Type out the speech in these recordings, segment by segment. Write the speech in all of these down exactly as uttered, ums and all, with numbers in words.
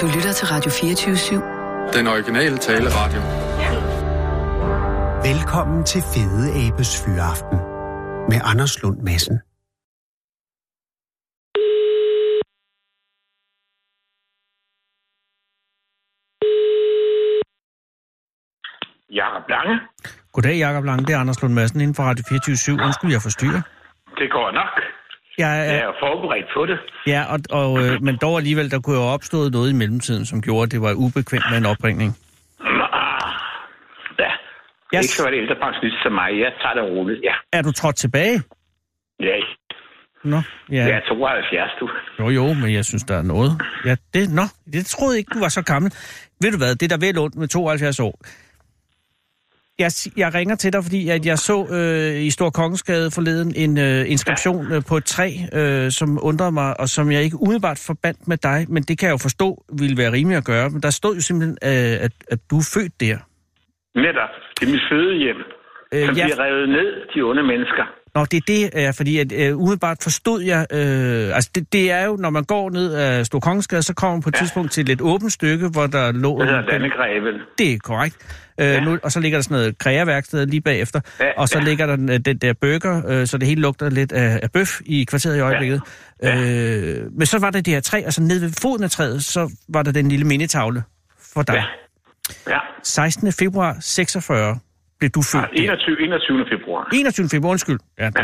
Du lytter til Radio fireogtyve syv. Den originale taleradio. Velkommen til Fede Abes Fyraften med Anders Lund Madsen. Jakob Lange. Goddag, Jakob Lange. Det er Anders Lund Madsen inden for Radio fireogtyve syv. Undskyld, jeg forstyrrer. Det går nok. Jeg er, jeg er forberedt på det. Ja, og, og, øh, men dog alligevel, der kunne jo opstået noget i mellemtiden, som gjorde, at det var ubekvemt med en opringning. Ja, yes. Ikke så var det ældre pensionist som mig. Jeg tager det roligt, ja. Er du trådt tilbage? Ja. Nå, ja. Jeg er tooghalvfjerds, du. Jo, jo, men jeg synes, der er noget. Ja, det, nå, det troede jeg ikke, du var så gammel. Ved du hvad, det er der vel ondt med tooghalvfjerds år. Jeg, jeg ringer til dig, fordi at jeg så øh, i Stor Kongensgade forleden en øh, inskription øh, på et træ, øh, som undrede mig, og som jeg ikke umiddelbart forbandt med dig, men det kan jeg jo forstå ville være rimeligt at gøre. Men der stod jo simpelthen, øh, at, at du er født der. Netop. Det er mit fødehjem, øh, som jeg... bliver revet ned, de onde mennesker. Nå, det er det, øh, fordi at, øh, umiddelbart forstod jeg... Øh, altså, det, det er jo, når man går ned af Stor Kongensgade, så kommer man på et ja. tidspunkt til et lidt åbent stykke, hvor der lå... Det hedder Landegreven. Det er korrekt. Øh, ja. nu, og så ligger der sådan noget kreaværksted lige bagefter, ja, og så ja. ligger der den, den der burger, øh, så det hele lugter lidt af, af bøf i kvarteret i øjeblikket. Ja. Ja. Øh, men så var der det her træ, og så nede ved foden af træet, så var der den lille mindetavle for dig. Ja. Ja. sekstende februar seksogfyrre blev du født. Ja, enogtyvende, enogtyvende februar. enogtyvende februar, undskyld. Ja, det,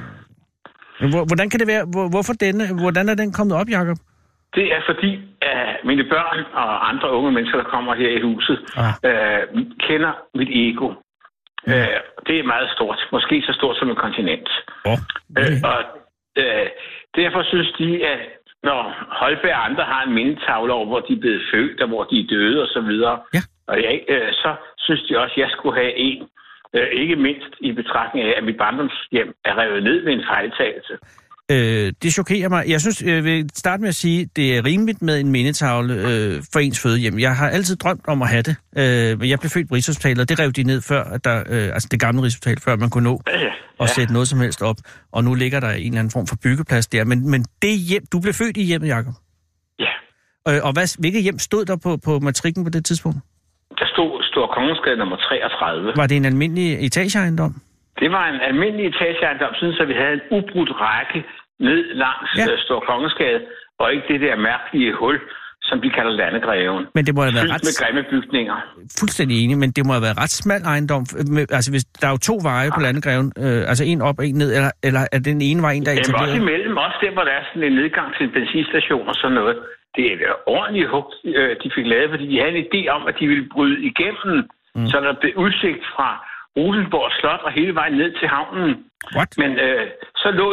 ja. Hvordan kan det være? Hvorfor denne? Hvordan er den kommet op, Jakob? Det er fordi, at mine børn og andre unge mennesker, der kommer her i huset, ah. øh, kender mit ego. Mm. Øh, det er meget stort. Måske så stort som et kontinent. Oh, okay. øh, og øh, derfor synes de, at når Holberg og andre har en mindetavle over, hvor de er blevet født, og hvor de er døde og så videre, ja. og jeg, øh, så synes de også, at jeg skulle have en. Øh, ikke mindst i betragtning af, at mit barndomshjem er revet ned ved en fejltagelse. Øh, det chokerer mig. Jeg synes, jeg vil starte med at sige, at det er rimeligt med en mindetavle øh, for ens fødehjem. Jeg har altid drømt om at have det. Øh, men jeg blev født på Rigshospitalet, og det rev de ned før, at der, øh, altså det gamle Rigshospital, før man kunne nå ja, ja. at sætte noget som helst op. Og nu ligger der en eller anden form for byggeplads der. Men, men det hjem, du blev født i hjemmet, Jakob? Ja. Øh, og hvad, hvilket hjem stod der på, på matrikken på det tidspunkt? Der stod Stor Kongensgade nummer treogtredive. Var det en almindelig etageejendom? Det var en almindelig etageejendom, synes at vi havde en ubrudt række ned langs ja. Stor Kongensgade, og ikke det der mærkelige hul, som de kalder Landegreven. Men det må have været ret... med grimme bygninger. Fuldstændig enig, men det må have været ret smal ejendom. Altså, hvis der er jo to veje ja. på Landegreven, øh, altså en op og en ned, eller, eller er den ene vej en, der er etableret? Jamen også imellem, også der, hvor der er sådan en nedgang til en benzinstation og sådan noget. Det er ordentligt hugt, de fik lavet, fordi de havde en idé om, at de ville bryde igennem, mm. så der blev udsigt fra Rosenborg Slot og hele vejen ned til havnen. What? Men øh, så lå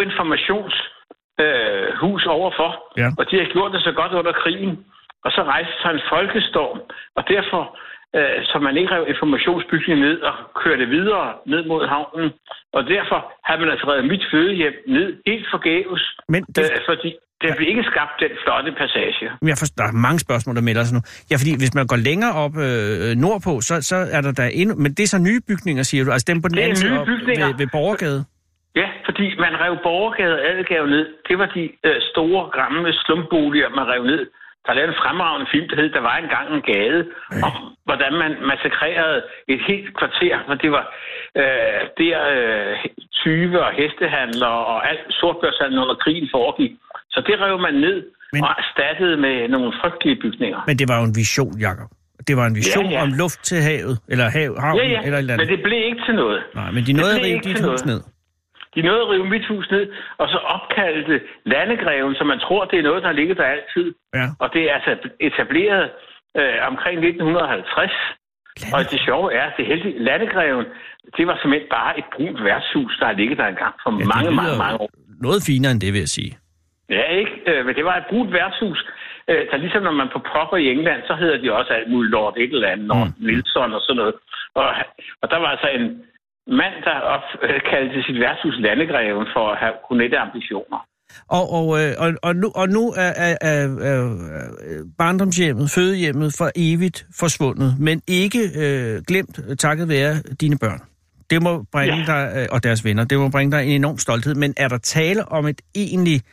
informationshus øh, overfor, ja. og de har gjort det så godt under krigen. Og så rejste sig en folkestorm, og derfor, øh, så man ikke rev informationsbygningen ned og kørte videre ned mod havnen. Og derfor har man altså reddet mit fødehjem ned helt forgæves, Men det... øh, fordi der bliver ikke skabt den flotte passage. Jeg forstår, der er mange spørgsmål, der melder sig nu. Ja, fordi hvis man går længere op øh, nordpå, så, så er der der endnu... Men det er så nye bygninger, siger du? Altså dem på den anden side ved, ved Borgergade? Ja, fordi man rev Borgergade og Adelgade ned. Det var de øh, store, gamle slumboliger, man rev ned. Der er lavet en fremragende film, der hed Der var engang en gade, øh. om hvordan man massakrerede et helt kvarter, for det var øh, der øh, tyve og hestehandler og alt sortbørshandel under krigen foregik. Så det rev man ned men, og erstattede med nogle frygtelige bygninger. Men det var jo en vision, Jakob. Det var en vision ja, ja. om luft til havet, eller hav, havnen, ja, ja. eller et eller andet. Men det blev ikke til noget. Nej, men de nåede at rive dit hus ned. De nåede at rive mit hus ned, og så opkaldte Landegreven, så man tror, det er noget, der har ligget der altid. Ja. Og det er altså etableret øh, omkring nitten halvtreds. Lande... Og det sjove er, at det heldige Landegreven, det var simpelthen bare et brunt værtshus, der har ligget der engang for ja, mange, mange, mange år. Noget finere end det, vil jeg sige. Ja, ikke? Øh, men det var et brunt værtshus, øh, der ligesom når man på popper i England, så hedder de også alt muligt Lord et eller andet, Lord mm. Nilsson og sådan noget. Og, og der var altså en mand, der opkaldte sit værtshus Landegreven for at have kunette ambitioner. Og, og, og, og, nu, og nu er, er, er, er barndomshjemmet, fødehjemmet for evigt forsvundet, men ikke øh, glemt takket være dine børn. Det må bringe ja. dig, og deres venner, det må bringe dig en enorm stolthed, men er der tale om et egentlig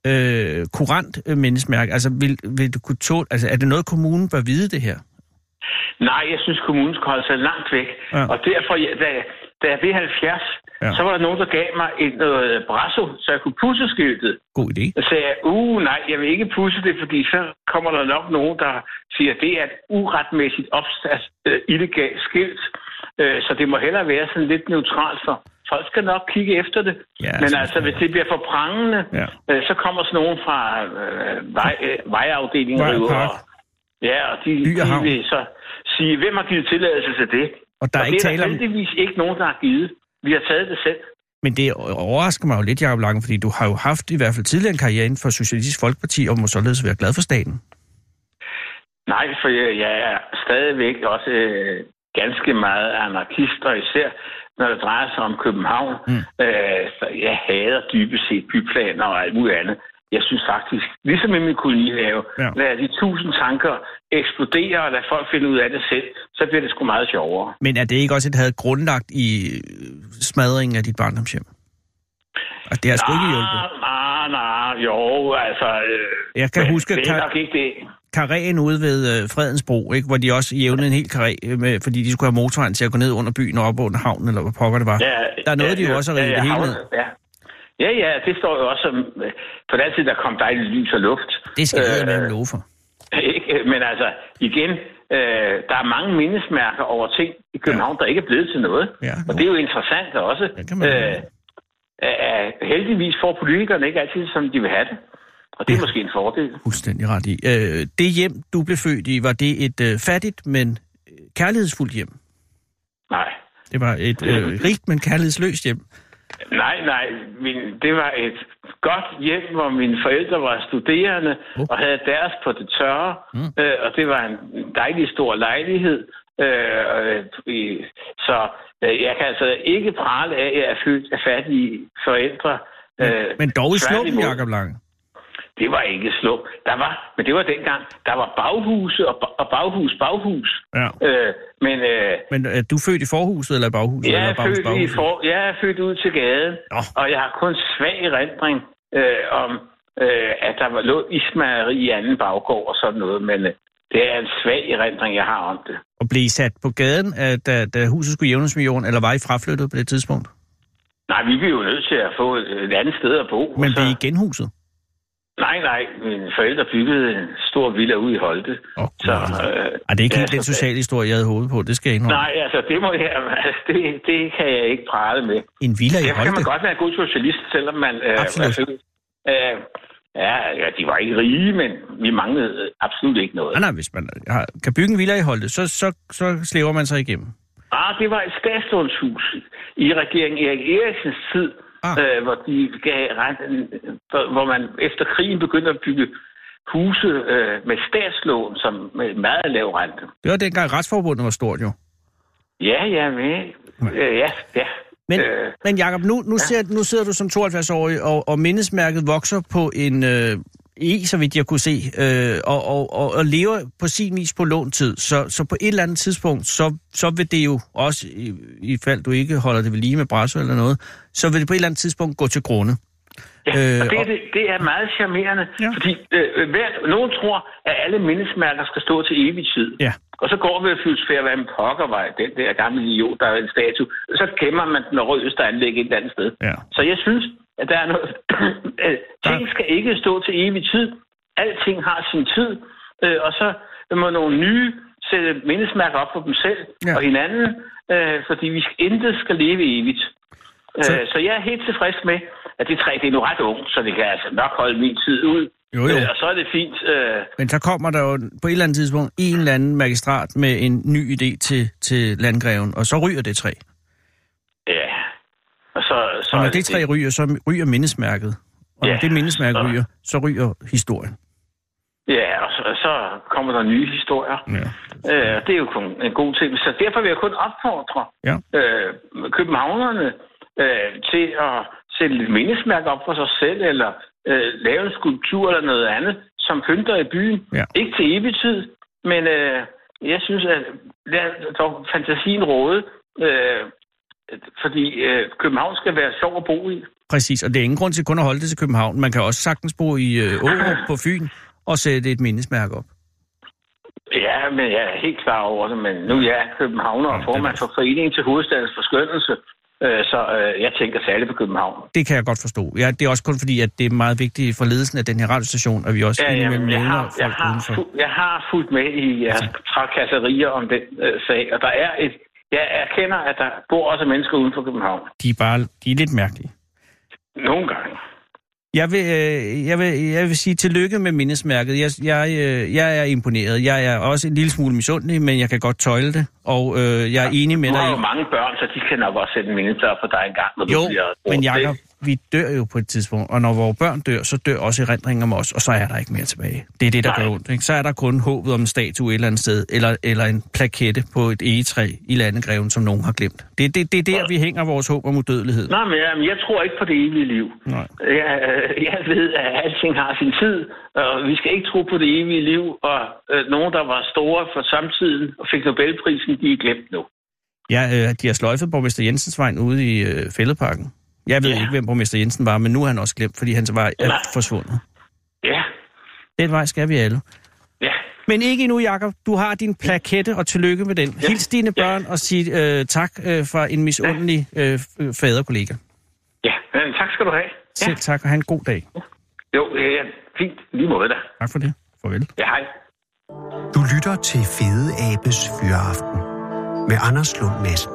øh, kurant øh, mindesmærke? Altså, vil, vil du kunne tåle, altså, er det noget, kommunen bør vide det her? Nej, jeg synes, kommunen skal holde sig langt væk. Ja. Og derfor, da, da jeg blev halvfjerds, ja. så var der nogen, der gav mig et noget brasso, så jeg kunne pudse skiltet. God idé. Så sagde jeg, uh, nej, jeg vil ikke pudse det, fordi så kommer der nok nogen, der siger, at det er et uretmæssigt opsat uh, illegalt skilt. Uh, så det må hellere være sådan lidt neutralt, for folk skal nok kigge efter det. Ja, men altså, hvis det bliver for prangende, ja. uh, så kommer sådan nogen fra uh, vej, uh, vejafdelingen og ja, og de, de vil så sige, hvem har givet tilladelse til det? Og der er, og ikke det er der om... heldigvis ikke nogen, der har givet. Vi har taget det selv. Men det overrasker mig jo lidt, Jacob Lange, fordi du har jo haft i hvert fald tidligere en karriere inden for Socialistisk Folkeparti, og må således være glad for staten. Nej, for jeg, jeg er stadigvæk også øh, ganske meget anarkist, og især når det drejer sig om København. Mm. Øh, så jeg hader dybest set byplaner og alt muligt andet. Jeg synes faktisk, ligesom i min kolonihave, ja. lad de tusind tanker eksplodere og lad folk finde ud af det selv, så bliver det sgu meget sjovere. Men er det ikke også, at det havde grundlagt i smadringen af dit barndomshjem? Og det har sgu ikke hjulpet. Nej, nej, jo, altså... Øh, jeg kan men, huske... Det er nok ikke det. Karréen ude ved øh, Fredensbro, ikke, hvor de også jævnede en hel karré, med, fordi de skulle have motorvejen til at gå ned under byen og op under havnen, eller hvad pokker det var. Ja, der nåede ja, de jo også at rive ja, ja, det hele ned. Ja. Ja, ja, det står jo også som... På den tid, der kom dejligt lys og luft. Det skal jeg øh, med love for. Ikke? Men altså, igen, øh, der er mange mindesmærker over ting i København, ja. der ikke er blevet til noget. Ja, og det er jo interessant også. Øh, øh, heldigvis får politikerne ikke altid, som de vil have det. Og det er ja. måske en fordel. Fuldstændig ret i. Øh, det hjem, du blev født i, var det et øh, fattigt, men kærlighedsfuldt hjem? Nej. Det var et øh, rigt, men kærlighedsløst hjem? Nej, nej. Min, det var et godt hjem, hvor mine forældre var studerende uh. og havde deres på det tørre. Mm. Øh, og det var en dejlig stor lejlighed. Øh, øh, så øh, jeg kan altså ikke prale af, at jeg er født af fattige forældre. Men, øh, men dog i slummen, Jacob Lange. Det var ikke slum. Der var, men det var dengang, der var baghuse og, og baghus, baghus. Ja. Øh, men, øh, men er du født i forhuset eller i baghuset? Jeg er, eller baghus, født, i for, jeg er født ud til gaden, oh. og jeg har kun svag erindring øh, om, øh, at der var lå ismageri i anden baggård og sådan noget, men øh, det er en svag erindring, jeg har om det. Og blev I sat på gaden, da, da huset skulle jævnes med jorden, eller var I fraflyttet på det tidspunkt? Nej, vi blev jo nødt til at få et andet sted at bo. Men så... blev I genhuset? Nej, nej. Mine forældre byggede en stor villa ude i Holte. Oh, så, øh, er det ikke helt ja, den sociale historie, jeg havde hovedet på? Det skal jeg indrømme. Nej, altså, det, må jeg, altså det, det kan jeg ikke prale med. En villa i Derfor Holte? kan man godt være en god socialist, selvom man... Øh, absolut. Øh, ja, ja, de var ikke rige, men vi manglede absolut ikke noget. Nej, nej, hvis man har, kan bygge en villa i Holte, så, så, så slæver man sig igennem. Ah, det var et statslånshus i regeringen Erik Eriksens tid. Ah. Øh, hvor de gav renten, hvor man efter krigen begyndte at bygge huse øh, med statslån, som med meget lav rente. Det var dengang Retsforbundet var stort, jo. Ja, ja, men, øh, ja, ja. Men, øh, men Jacob, nu, nu, ja. ser, nu sidder du som tooghalvfjerds-årig, og, og mindesmærket vokser på en øh, E, så vidt jeg kunne se, øh, og, og, og, og lever på sin vis på låntid. Så, så på et eller andet tidspunkt, så, så vil det jo også, i, i fald du ikke holder det ved lige med brasso eller noget, så vil det på et eller andet tidspunkt gå til grunde. Ja, øh, og det, og... Det, det er meget charmerende, ja. fordi øh, hvert, nogen tror, at alle mindesmærker skal stå til evig tid. Ja. Og så går vi og filosofere, hvad en pokkervej, den der gamle idiot, der er en statue, og så gemmer man den og rødeste anlæg et eller andet sted. Ja. Så jeg synes, at der er noget... ting skal ikke stå til evig tid. Alting har sin tid, øh, og så må nogle nye sætte mindesmærker op for dem selv ja. og hinanden, øh, fordi vi intet skal leve evigt. Så... Øh, så jeg er helt tilfreds med, at det træ, det er nu ret ungt, så det kan altså nok holde min tid ud. Jo, jo. Øh, og så er det fint. Øh... Men så kommer der jo på et eller andet tidspunkt en eller anden magistrat med en ny idé til, til landgreven, og så ryger det træ. Ja. Og, så, så og når det træ ryger, så ryger mindesmærket. Og ja, når det mindesmærke så... ryger, så ryger historien. Ja, og så, så kommer der nye historier. Ja. Øh, det er jo kun en god ting. Så derfor vil jeg kun opfordre ja. øh, københavnerne øh, til at sætte lidt mindesmærke op for sig selv, eller øh, lave en skulptur eller noget andet, som pynter i byen. Ja. Ikke til evig tid, men øh, jeg synes, at lad dog fantasien råde. Øh, fordi øh, København skal være sjov at bo i. Præcis, og det er ingen grund til kun at holde det til København. Man kan også sagtens bo i øh, Aarup på Fyn og sætte et mindesmærke op. Ja, men jeg er helt klar over det, men nu er jeg københavner og formand for Foreningen til Hovedstadens Forskønnelse, øh, så øh, jeg tænker særligt på København. Det kan jeg godt forstå. Ja, det er også kun fordi, at det er meget vigtigt for ledelsen af den her radiostation, at vi også ja, indimellem jeg nævner har, folk jeg har, udenfor. fu- jeg har fulgt med i jeres trakasserier om den øh, sag, og der er et... Jeg erkender, at der bor også mennesker uden for København. De er bare de er lidt mærkelige. Nogle gange. Jeg vil, øh, jeg, vil, jeg vil sige tillykke med mindesmærket. Jeg, jeg, øh, jeg er imponeret. Jeg er også en lille smule misundelig, men jeg kan godt tøjle det. Og øh, jeg er enig med dig. Du har jo mange børn, så de kan nok også sætte en mindesmærke for dig en gang, når jo, du bliver... Jo, men Jacob, vi dør jo på et tidspunkt. Og når vores børn dør, så dør også erindringen om os, og så er der ikke mere tilbage. Det er det, der Nej. gør ondt. Ikke? Så er der kun håbet om en statue et eller andet sted, eller, eller en plakette på et egetræ i Landegreven, som nogen har glemt. Det, det, det er der, ja. vi hænger vores håb om udødelighed. Nej, men jeg, jeg tror ikke på det evige liv. Nej. Jeg, jeg ved, at alting har sin tid, og vi skal ikke tro på det evige liv, og øh, nogen, der var store for samtiden og fik Nobelprisen, de er glemt nu. Ja, øh, de har sløjfet borgmester Jensens vej ude i øh, Fælledparken. Jeg ved ja. ikke, hvem borgmester Jensen var, men nu er han også glemt, fordi hans vej er Nej. forsvundet. Ja. Den vej skal vi alle. Ja. Men ikke endnu, Jacob. Du har din plakette, og tillykke med den. Ja. Hils dine børn ja. og sig øh, tak øh, fra en misundelig øh, faderkollega. Ja, men tak skal du have. Selv ja. tak, og have en god dag. Jo, ja, fint. Lige måde da. Tak for det. Farvel. Ja, hej. Du lytter til Fede Abes Fyraften med Anders Lund Madsen.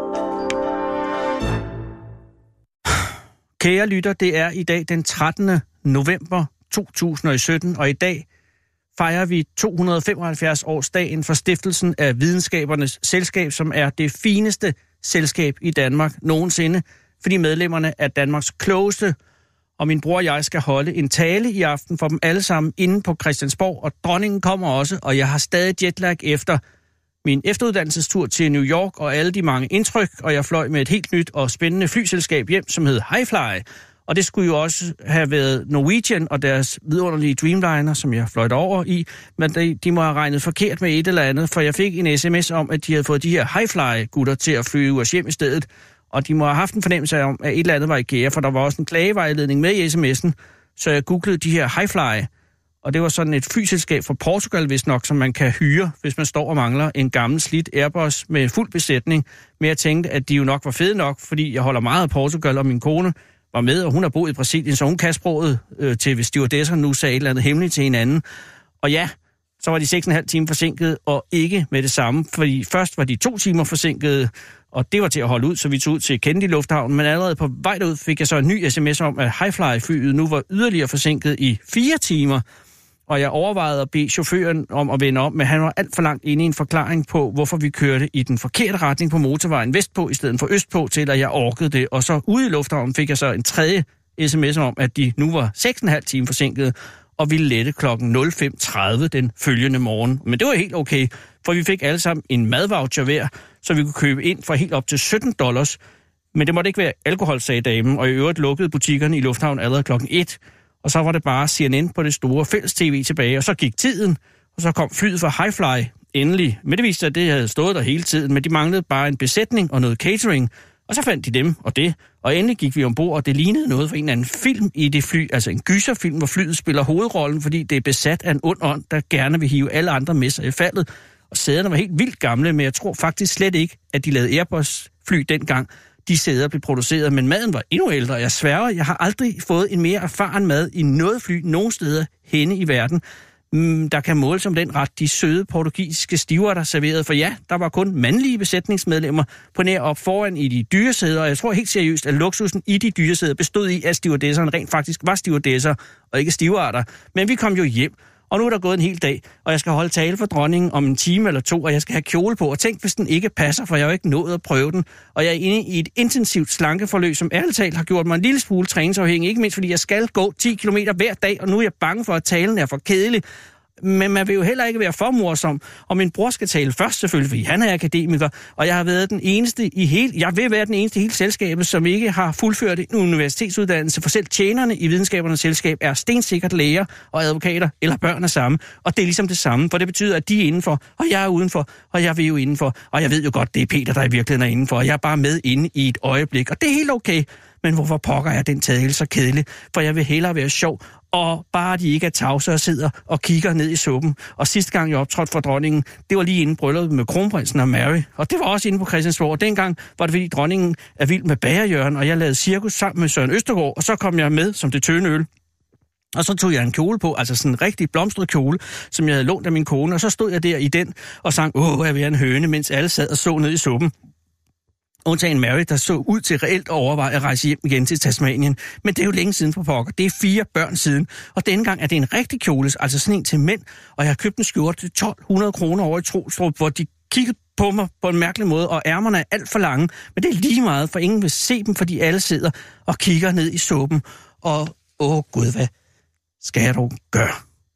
Kære lytter, det er i dag den trettende november to tusind sytten, og i dag fejrer vi to hundrede femoghalvfjerds årsdagen for stiftelsen af Videnskabernes Selskab, som er det fineste selskab i Danmark nogensinde, fordi medlemmerne er Danmarks klogeste, og min bror og jeg skal holde en tale i aften for dem alle sammen inde på Christiansborg, og dronningen kommer også, og jeg har stadig jetlag efter min efteruddannelsestur til New York og alle de mange indtryk, og jeg fløj med et helt nyt og spændende flyselskab hjem, som hed Hi-Fly. Og det skulle jo også have været Norwegian og deres vidunderlige Dreamliner, som jeg fløjt over i, men de, de må have regnet forkert med et eller andet, for jeg fik en sms om, at de havde fået de her Hi-Fly-gutter til at flyve os hjem i stedet, og de må have haft en fornemmelse om, at et eller andet var i gære, for der var også en klagevejledning med i sms'en, så jeg googlede de her Hi-Fly. Og det var sådan et flyselskab fra Portugal, hvis nok, som man kan hyre, hvis man står og mangler en gammel slidt Airbus med fuld besætning. Men jeg tænkte, at de jo nok var fede nok, fordi jeg holder meget af Portugal, og min kone var med, og hun har boet i Brasilien, så hun kan sproget øh, til, hvis stewardesser nu sagde et eller andet hemmeligt til hinanden. Og ja, så var de seks og en halv time forsinket, og ikke med det samme, fordi først var de to timer forsinket, og det var til at holde ud, så vi tog ud til Kennedy Lufthavn, men allerede på vej derud fik jeg så en ny sms om, at Hi-Fly-flyet nu var yderligere forsinket i fire timer, og jeg overvejede at bede chaufføren om at vende om, men han var alt for langt inde i en forklaring på, hvorfor vi kørte i den forkerte retning på motorvejen vestpå, i stedet for østpå, til at jeg orkede det. Og så ude i lufthavnen fik jeg så en tredje sms om, at de nu var seks og en halv time forsinket, og ville lette klokken nul fem tredive den følgende morgen. Men det var helt okay, for vi fik alle sammen en madvoucher hver, så vi kunne købe ind for helt op til sytten dollars. Men det måtte ikke være alkohol, sagde damen, og i øvrigt lukkede butikkerne i lufthavnen allerede klokken et. Og så var det bare C N N på det store fælles-tv tilbage, og så gik tiden, og så kom flyet fra Hi-Fly endelig. Men det viste sig, at det havde stået der hele tiden, men de manglede bare en besætning og noget catering. Og så fandt de dem og det, og endelig gik vi ombord, og det lignede noget for en eller anden film i det fly, altså en gyserfilm, hvor flyet spiller hovedrollen, fordi det er besat af en ond ånd, der gerne vil hive alle andre med sig i faldet. Og sæderne var helt vildt gamle, men jeg tror faktisk slet ikke, at de lavede Airbus-fly dengang. De sæder blev produceret, men maden var endnu ældre. Jeg sværger, jeg har aldrig fået en mere erfaren mad i noget fly nogen steder henne i verden, der kan måle som den ret de søde portugisiske stewarder serverede. For ja, der var kun mandlige besætningsmedlemmer på nær op foran i de dyre sæder, og jeg tror helt seriøst, at luksusen i de dyre sæder bestod i, at stewardesserne rent faktisk var stewardesser og ikke stewarder. Men vi kom jo hjem. Og nu er der gået en hel dag, og jeg skal holde tale for dronningen om en time eller to, og jeg skal have kjole på. Og tænk, hvis den ikke passer, for jeg har jo ikke nået at prøve den. Og jeg er inde i et intensivt slankeforløb, som ærligt talt har gjort mig en lille smule træningsafhængig. Ikke mindst, fordi jeg skal gå ti kilometer hver dag, og nu er jeg bange for, at talen er for kedelig. Men man vil jo heller ikke være for morsom, og min bror skal tale først selvfølgelig, fordi han er akademiker, og jeg har været den eneste i hele, jeg vil være den eneste i hele selskabet, som ikke har fuldført en universitetsuddannelse, for selv tjenerne i videnskabernes selskab er stensikkert læger og advokater, eller børn er samme, og det er ligesom det samme, for det betyder, at de er indenfor, og jeg er udenfor, og jeg vil jo indenfor, og jeg ved jo godt, det er Peter, der i virkeligheden er indenfor, og jeg er bare med inde i et øjeblik, og det er helt okay, men hvorfor pokker jeg den tale så kedelig? For jeg vil hellere være sjov, og bare de ikke er tavse og sidder og kigger ned i suppen. Og sidste gang jeg optrådte for dronningen, det var lige inden brylluppet med kronprinsen og Mary. Og det var også inde på Christiansborg. Og dengang var det fordi dronningen er vild med bagerjørn, og jeg lavede cirkus sammen med Søren Østergaard, og så kom jeg med som det tynde øl. Og så tog jeg en kjole på, altså sådan en rigtig blomstret kjole, som jeg havde lånt af min kone, og så stod jeg der i den og sang, åh, jeg vil være en høne, mens alle sad og så ned i suppen. Undtagen Mary, der så ud til reelt at overveje at rejse hjem igen til Tasmanien. Men det er jo længe siden på pokker. Det er fire børn siden. Og denne gang er det en rigtig kjole, altså sådan en til mænd. Og jeg har købt en skjorte til tolv hundrede kroner over i Trostrup, hvor de kiggede på mig på en mærkelig måde, og ærmerne er alt for lange. Men det er lige meget, for ingen vil se dem, fordi alle sidder og kigger ned i suppen. Og åh gud, hvad skal jeg dog gøre?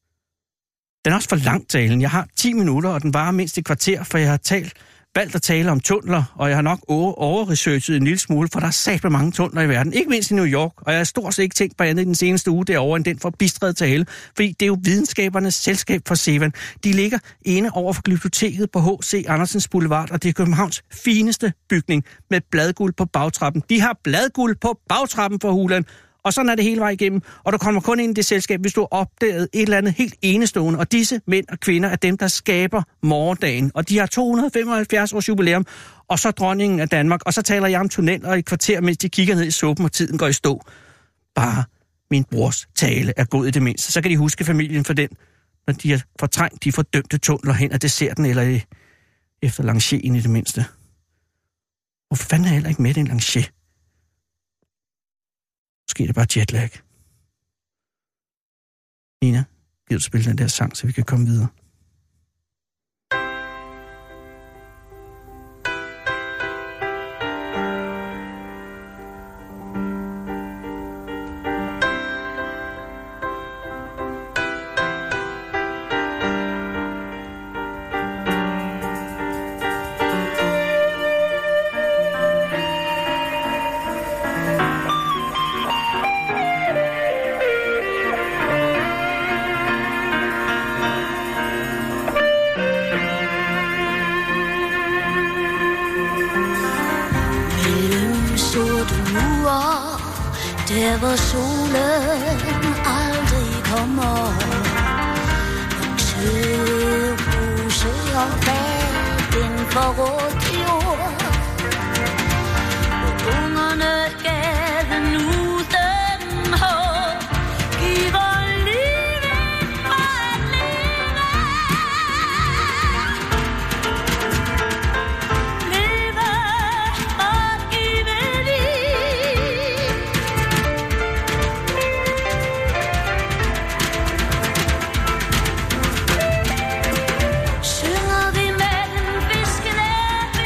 Den er også for lang talen. Jeg har ti minutter, og den varer mindst et kvarter, for jeg har talt valgt at tale om tunneler, og jeg har nok overresearchet en lille smule, for der er sat med mange tunneler i verden. Ikke mindst i New York, og jeg har stort set ikke tænkt på andet i den seneste uge derovre, end den forbistrede tale, fordi det er jo videnskabernes selskab for Sevan. De ligger inde over for glyptoteket på H C Andersens Boulevard, og det er Københavns fineste bygning med bladguld på bagtrappen. De har bladguld på bagtrappen for Huland, og sådan er det hele vej igennem, og du kommer kun ind i det selskab, hvis du har opdaget et eller andet helt enestående, og disse mænd og kvinder er dem, der skaber morgendagen, og de har to hundrede femoghalvfjerds års jubilæum, og så dronningen af Danmark, og så taler jeg om tunneler i et kvarter, mens de kigger ned i suppen, og tiden går i stå. Bare min brors tale er god i det mindste, så kan de huske familien for den, når de har fortrængt de fordømte tunneler hen af desserten, eller i, efter langéen i det mindste. Hvorfor fanden er jeg heller ikke med i en langé? Måske er det bare jetlag. Nina, giv du spille den der sang, så vi kan komme videre. Der hvor solen aldrig kommer, og tøvhuse og baden forrådt jord, og ungerne gaden uden håb, giver livet for at leve. Leve og give liv. Synger vi mellem fiskene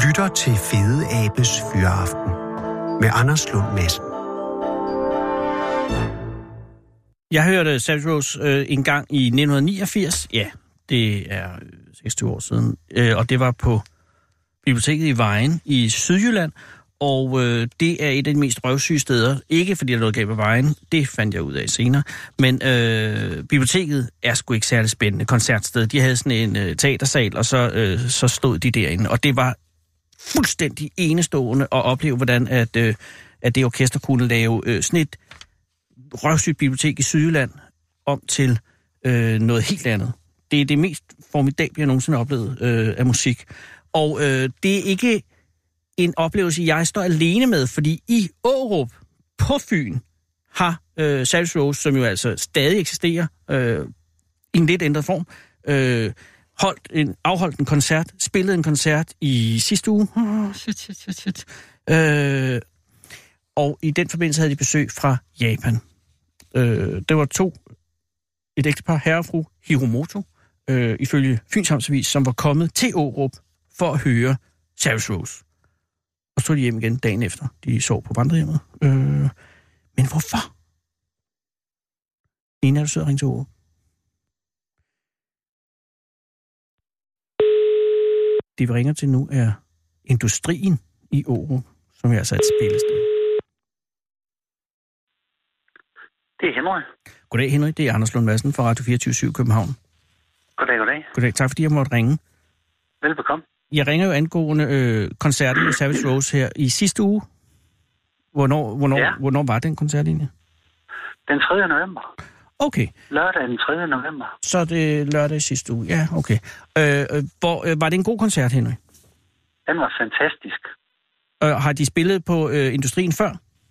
lytter til Fede Abes Fyraften med Anders Lund Madsen. Jeg hørte Savage Rose øh, en gang i nitten niogfirs. Ja, det er seksogtyve år siden. Øh, og det var på biblioteket i Vejen i Sydjylland. Og øh, det er et af de mest røvsyge steder. Ikke fordi der er noget galt med Vejen. Det fandt jeg ud af senere. Men øh, biblioteket er sgu ikke særlig spændende koncertsted. De havde sådan en øh, teatersal, og så, øh, så stod de derinde. Og det var fuldstændig enestående at opleve, hvordan at, øh, at det orkester kunne lave øh, sådan et røvsygt bibliotek i Sydjylland om til øh, noget helt andet. Det er det mest formidable, jeg nogensinde har oplevet øh, af musik. Og øh, det er ikke en oplevelse, jeg står alene med, fordi i Aarup på Fyn har øh, Savage Rose, som jo altså stadig eksisterer øh, i en lidt ændret form, øh, holdt en, afholdt en koncert, spillet en koncert i sidste uge. Oh, shit, shit, shit, shit. Øh, og i den forbindelse havde de besøg fra Japan. Øh, det var to, et ægtepar, herre og fru Hiromoto, øh, ifølge Fyns Amtsavis, som var kommet til Aarup for at høre Savage Rose. Og så tog de hjem igen dagen efter. De sov på vandrehjemmet. Øh, men hvorfor? En af dem sidder og ringer til Aarup. Det vi ringer til nu er industrien i Aarup, som er altså et spillested. Det er Henrik. Goddag, Henrik. Det er Anders Lund Madsen fra Radio fireogtyve syv København. Goddag, goddag. Goddag. Tak fordi jeg måtte ringe. Velbekomme. Jeg ringer jo angående øh, koncerten med Savage Rose her i sidste uge. Hvornår, hvornår, ja. hvornår var den koncert egentlig? Den tredje november. Okay. Lørdag den tredje november. Så er det lørdag i sidste uge. Ja, okay. Øh, hvor, øh, var det en god koncert, Henrik? Den var fantastisk. Øh, har de spillet på øh, industrien før?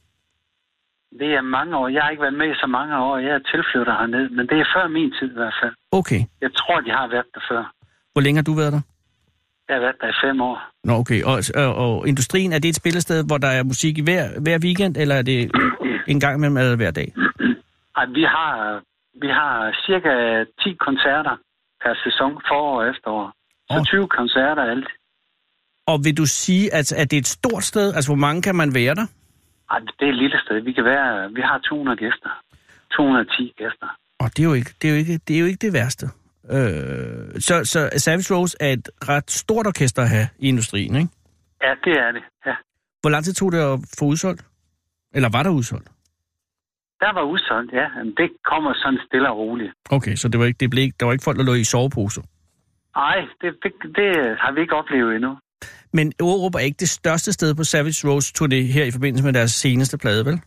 Det er mange år. Jeg har ikke været med i så mange år. Jeg er tilflytter herned, men det er før min tid i hvert fald. Okay. Jeg tror, de har været der før. Hvor længe har du været der? Jeg har været der i fem år. Nå, okay. Og, og, og industrien, er det et spillested, hvor der er musik i hver, hver weekend, eller er det en gang imellem eller hver dag? Ej, vi har, vi har cirka ti koncerter per sæson, forår og efterår. Så oh. tyve koncerter alt. Og vil du sige, at, at det er et stort sted? Altså, hvor mange kan man være der? Ej, det er et lille sted. Vi kan være, vi har to hundrede gæster. to hundrede og ti gæster. Og det er jo ikke det, er jo ikke, det, er jo ikke det værste. Øh, så, så Savage Rose er et ret stort orkester at have i industrien, ikke? Ja, det er det, ja. Hvor lang tid tog det at få udsolgt? Eller var der udsolgt? Der var udsolgt, ja. Men det kommer sådan stille og roligt. Okay, så det var ikke, det blev ikke, der var ikke folk, der lå i soveposer? Nej, det, det, det har vi ikke oplevet endnu. Men Aarup er ikke det største sted på Savage Rose turné her i forbindelse med deres seneste plade, vel?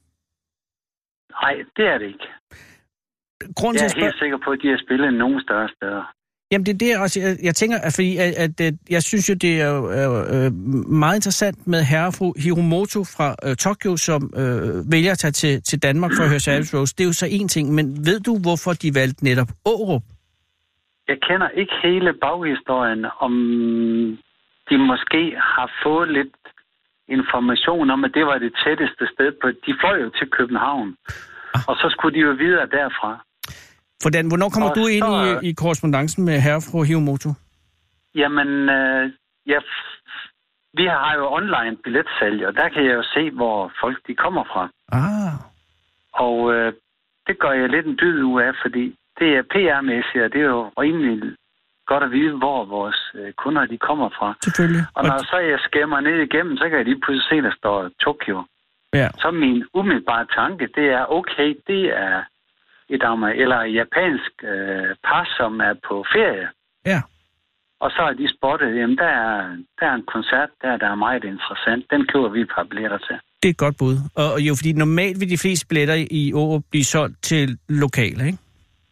Nej, det er det ikke. Grunden jeg er til helt sikker på, at de har spillet nogle større steder. Jamen, det er det også, jeg, jeg tænker, at, fordi at, at, at jeg synes jo, det er, er, er meget interessant med herrefru Hiromoto fra uh, Tokyo, som uh, vælger at tage til, til Danmark for at høre Savage Rose. Det er jo så en ting, men ved du, hvorfor de valgte netop Aarup? Jeg kender ikke hele baghistorien, om de måske har fået lidt information om, at det var det tætteste sted på. De fløj jo til København, ah. og så skulle de jo videre derfra. Hvordan, hvornår kommer og du ind så, i, i korrespondancen med herrefru Hiromoto? Jamen, øh, ja, vi har jo online billetsalg, og der kan jeg jo se, hvor folk de kommer fra. Ah. Og øh, det gør jeg lidt en dyd ud af, fordi det er P R-mæssigt, og det er jo rimelig godt at vide, hvor vores øh, kunder de kommer fra. Selvfølgelig. Og når og... så jeg skæmmer ned igennem, så kan jeg lige pludselig se, der står Tokyo. Ja. Så min umiddelbare tanke, det er, okay, det er et eller japansk øh, par, som er på ferie. Ja. Og så er de spottet, jamen der er, der er en koncert, der, der er meget interessant. Den køber vi et par billetter til. Det er et godt bud. Og, og jo, fordi normalt vil de fleste billetter i Aarup blive solgt til lokale, ikke?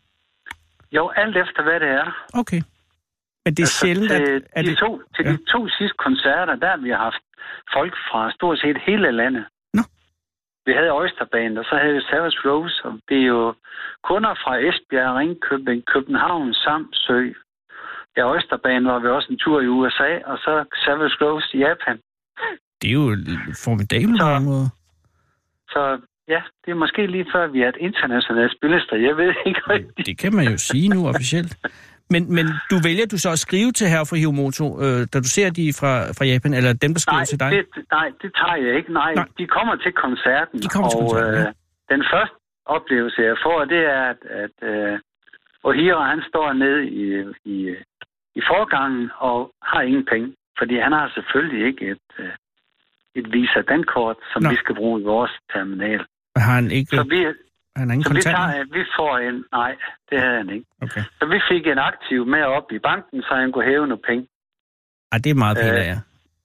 Jo, alt efter hvad det er. Okay. Men det er altså, sjældent, at... Til, at de, det... to, til ja. de to sidste koncerter, der har vi haft folk fra stort set hele landet. Nå. Vi havde Oysterband, og så havde vi Savage Rose, og det er jo kunder fra Esbjerg, Ringkøbing, København, Samsø. Ja, Oysterband var vi også en tur i U S A, og så Savage Rose i Japan. Det er jo formidabelt på en måde. Så ja, det er måske lige før, vi er et internationalt spillested. Jeg ved ikke rigtigt. Det kan man jo sige nu officielt. Men, men du vælger du så at skrive til herre fra Hiromoto, øh, da du ser de fra, fra Japan, eller dem, der skriver nej, til dig? Det, nej, det tager jeg ikke. Nej, nej. de kommer til koncerten. De kommer til og, koncerten, ja. øh, den første oplevelse, jeg får, det er, at, at øh, Ohira, han står nede i, i, i forgangen og har ingen penge. Fordi han har selvfølgelig ikke et, øh, et Visa-dankort, som Nå. vi skal bruge i vores terminal. Har han ikke... Så vi, han har ingen så vi, kontanter? tager, vi får en... Nej, det havde han ikke. Okay. Så vi fik en aktiv med op i banken, så han kunne hæve nogle penge. Ej, det er meget pænt, øh, ja.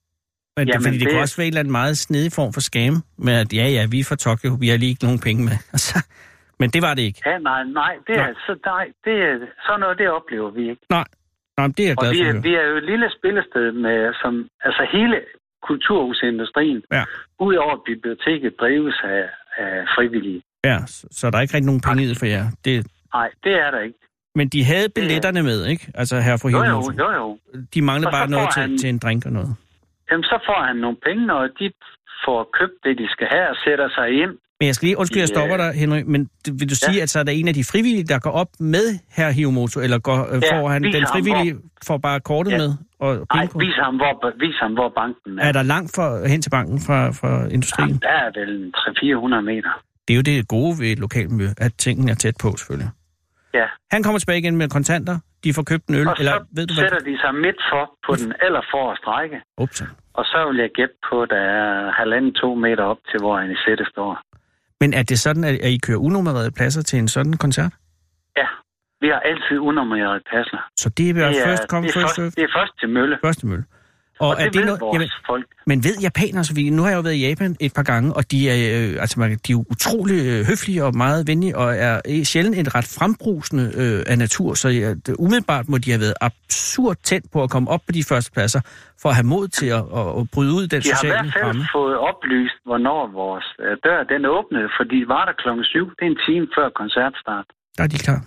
Men det, fordi det, det kunne også være en eller anden meget snedig form for scam, med at ja, ja, vi er fra Tokyo, vi har lige ikke nogen penge med. Altså, men det var det ikke. Ja, nej, nej, det er, så, nej, det er, sådan noget, det oplever vi ikke. Nej, nej det er jeg glad og vi, for. Og vi er jo et lille spillested med, som, altså hele kulturhusindustrien, ja. Udover biblioteket, drives af, af frivillige. Ja, så, så der er ikke rigtig nogen penge i for jer. Det... Nej, det er der ikke. Men de havde billetterne er... med, ikke? Altså her for jo, jo, jo, jo. De mangler bare noget til, han... til en drink og noget. Jamen, så får han nogle penge, og de får købt det, de skal have, og sætter sig ind. Men jeg skal lige, undskyld, jeg stopper dig, Henry, men vil du sige, ja. At så er der en af de frivillige, der går op med herr Hiromoto, eller går, ja, får han den frivillige, hvor... får bare kortet ja. Med? Og Nej, vis ham, hvor, vis ham, hvor banken er. Er der langt for, hen til banken fra, fra industrien? Jamen, der er vel tre til fire hundrede meter. Det er jo det gode ved et lokalmiljø, at tingene er tæt på, selvfølgelig. Ja. Han kommer tilbage igen med kontanter, de får købt en øl, og eller så ved du sætter hvad? de sig midt for på den allerforreste række. Ups. Og så vil jeg gætte på, at der er halvanden to meter op til, hvor Anisette står. Men er det sådan, at I kører unummererede pladser til en sådan koncert? Ja, vi har altid unummererede pladser. Så det er, det er først kom, det er først, først, det er først til mølle. Først til mølle. Og, og det er det ved noget, vores jamen, folk. Men ved japanere, så vi, nu har jeg jo været i Japan et par gange, og de er, øh, altså, de er utrolig øh, høflige og meget venlige, og er øh, sjældent et ret frembrusende øh, af natur, så ja, det, umiddelbart må de have været absurd tæt på at komme op på de første pladser, for at have mod til at, at, at bryde ud den de sociale ramme. De har i hvert fald ramme. Fået oplyst, hvornår vores øh, dør den åbnede, fordi de var der klokken syv. Det er en time før koncertstart. Der er de klar.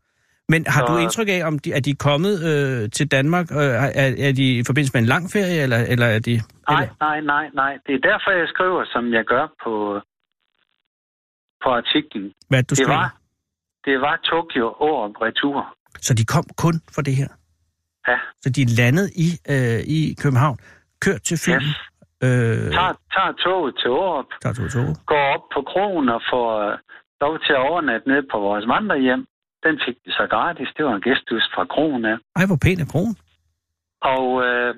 Men har så... du indtryk af, om de, er de kommet øh, til Danmark? Øh, er, er de i forbindelse med en lang ferie, eller, eller er de... Nej, eller? nej, nej, nej. Det er derfor, jeg skriver, som jeg gør på, på artiklen. Hvad du det var, det var Tokyo over retur. Så de kom kun for det her? Ja. Så de landede i, øh, i København, kørt til Fyn? Yes. Øh, tager, tager toget til Aarup, tager toget til Aarup. Går op på krogen og får lov til at overnatte ned på vores vandrehjem. Den fik de så gratis. Det var en gæsthus fra krogen af. Ej, hvor pæn er krogen. Og øh,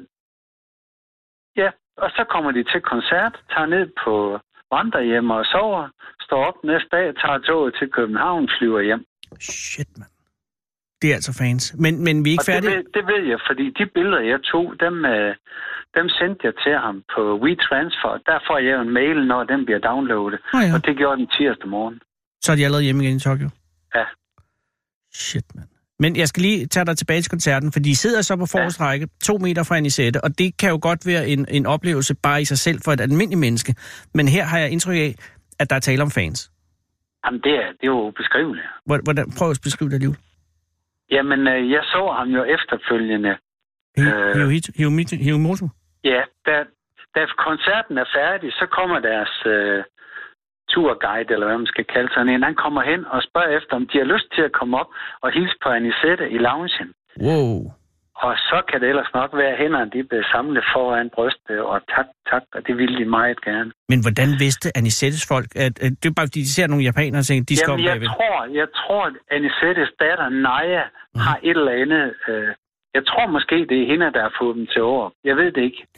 ja, og så kommer de til koncert, tager ned på vandrehjem og sover, står op næste dag, tager toget til København, flyver hjem. Shit, mand. Det er altså fans. Men, men vi er ikke og færdige? Det ved, det ved jeg, fordi de billeder, jeg tog, dem, øh, dem sendte jeg til ham på WeTransfer. Der får jeg jo en mail, når den bliver downloadet. Oh, ja. Og det gjorde den tirsdag morgen. Så er de allerede hjemme igen i Tokyo? Ja. Shit, mand. Men jeg skal lige tage dig tilbage til koncerten, for de sidder så på forreste række, to meter fra Anisette, og det kan jo godt være en, en oplevelse bare i sig selv for et almindeligt menneske. Men her har jeg indtryk af, at der er tale om fans. Jamen, det er, det er jo ubeskriveligt. Hvordan, prøv at beskrive det, Liv. Jamen, øh, jeg så ham jo efterfølgende. Hiromoto? Øh, ja, da, da koncerten er færdig, så kommer deres øh, turguide, eller hvad man skal kalde sådan en. Han kommer hen og spørger efter, om de har lyst til at komme op og hilse på Anisette i loungen. Wow. Og så kan det ellers nok være, at hænderne de bliver samlet foran brystet, og tak, tak, og det ville de meget gerne. Men hvordan vidste Anisettes folk, at, at det er bare fordi, de ser nogle japanere og tænker, de skal Jamen, op jeg bagved? tror, jeg tror, at Anisettes datter, Naja, mm. har et eller andet. Øh, jeg tror måske, det er hende, der har fået dem til over. Jeg ved det ikke.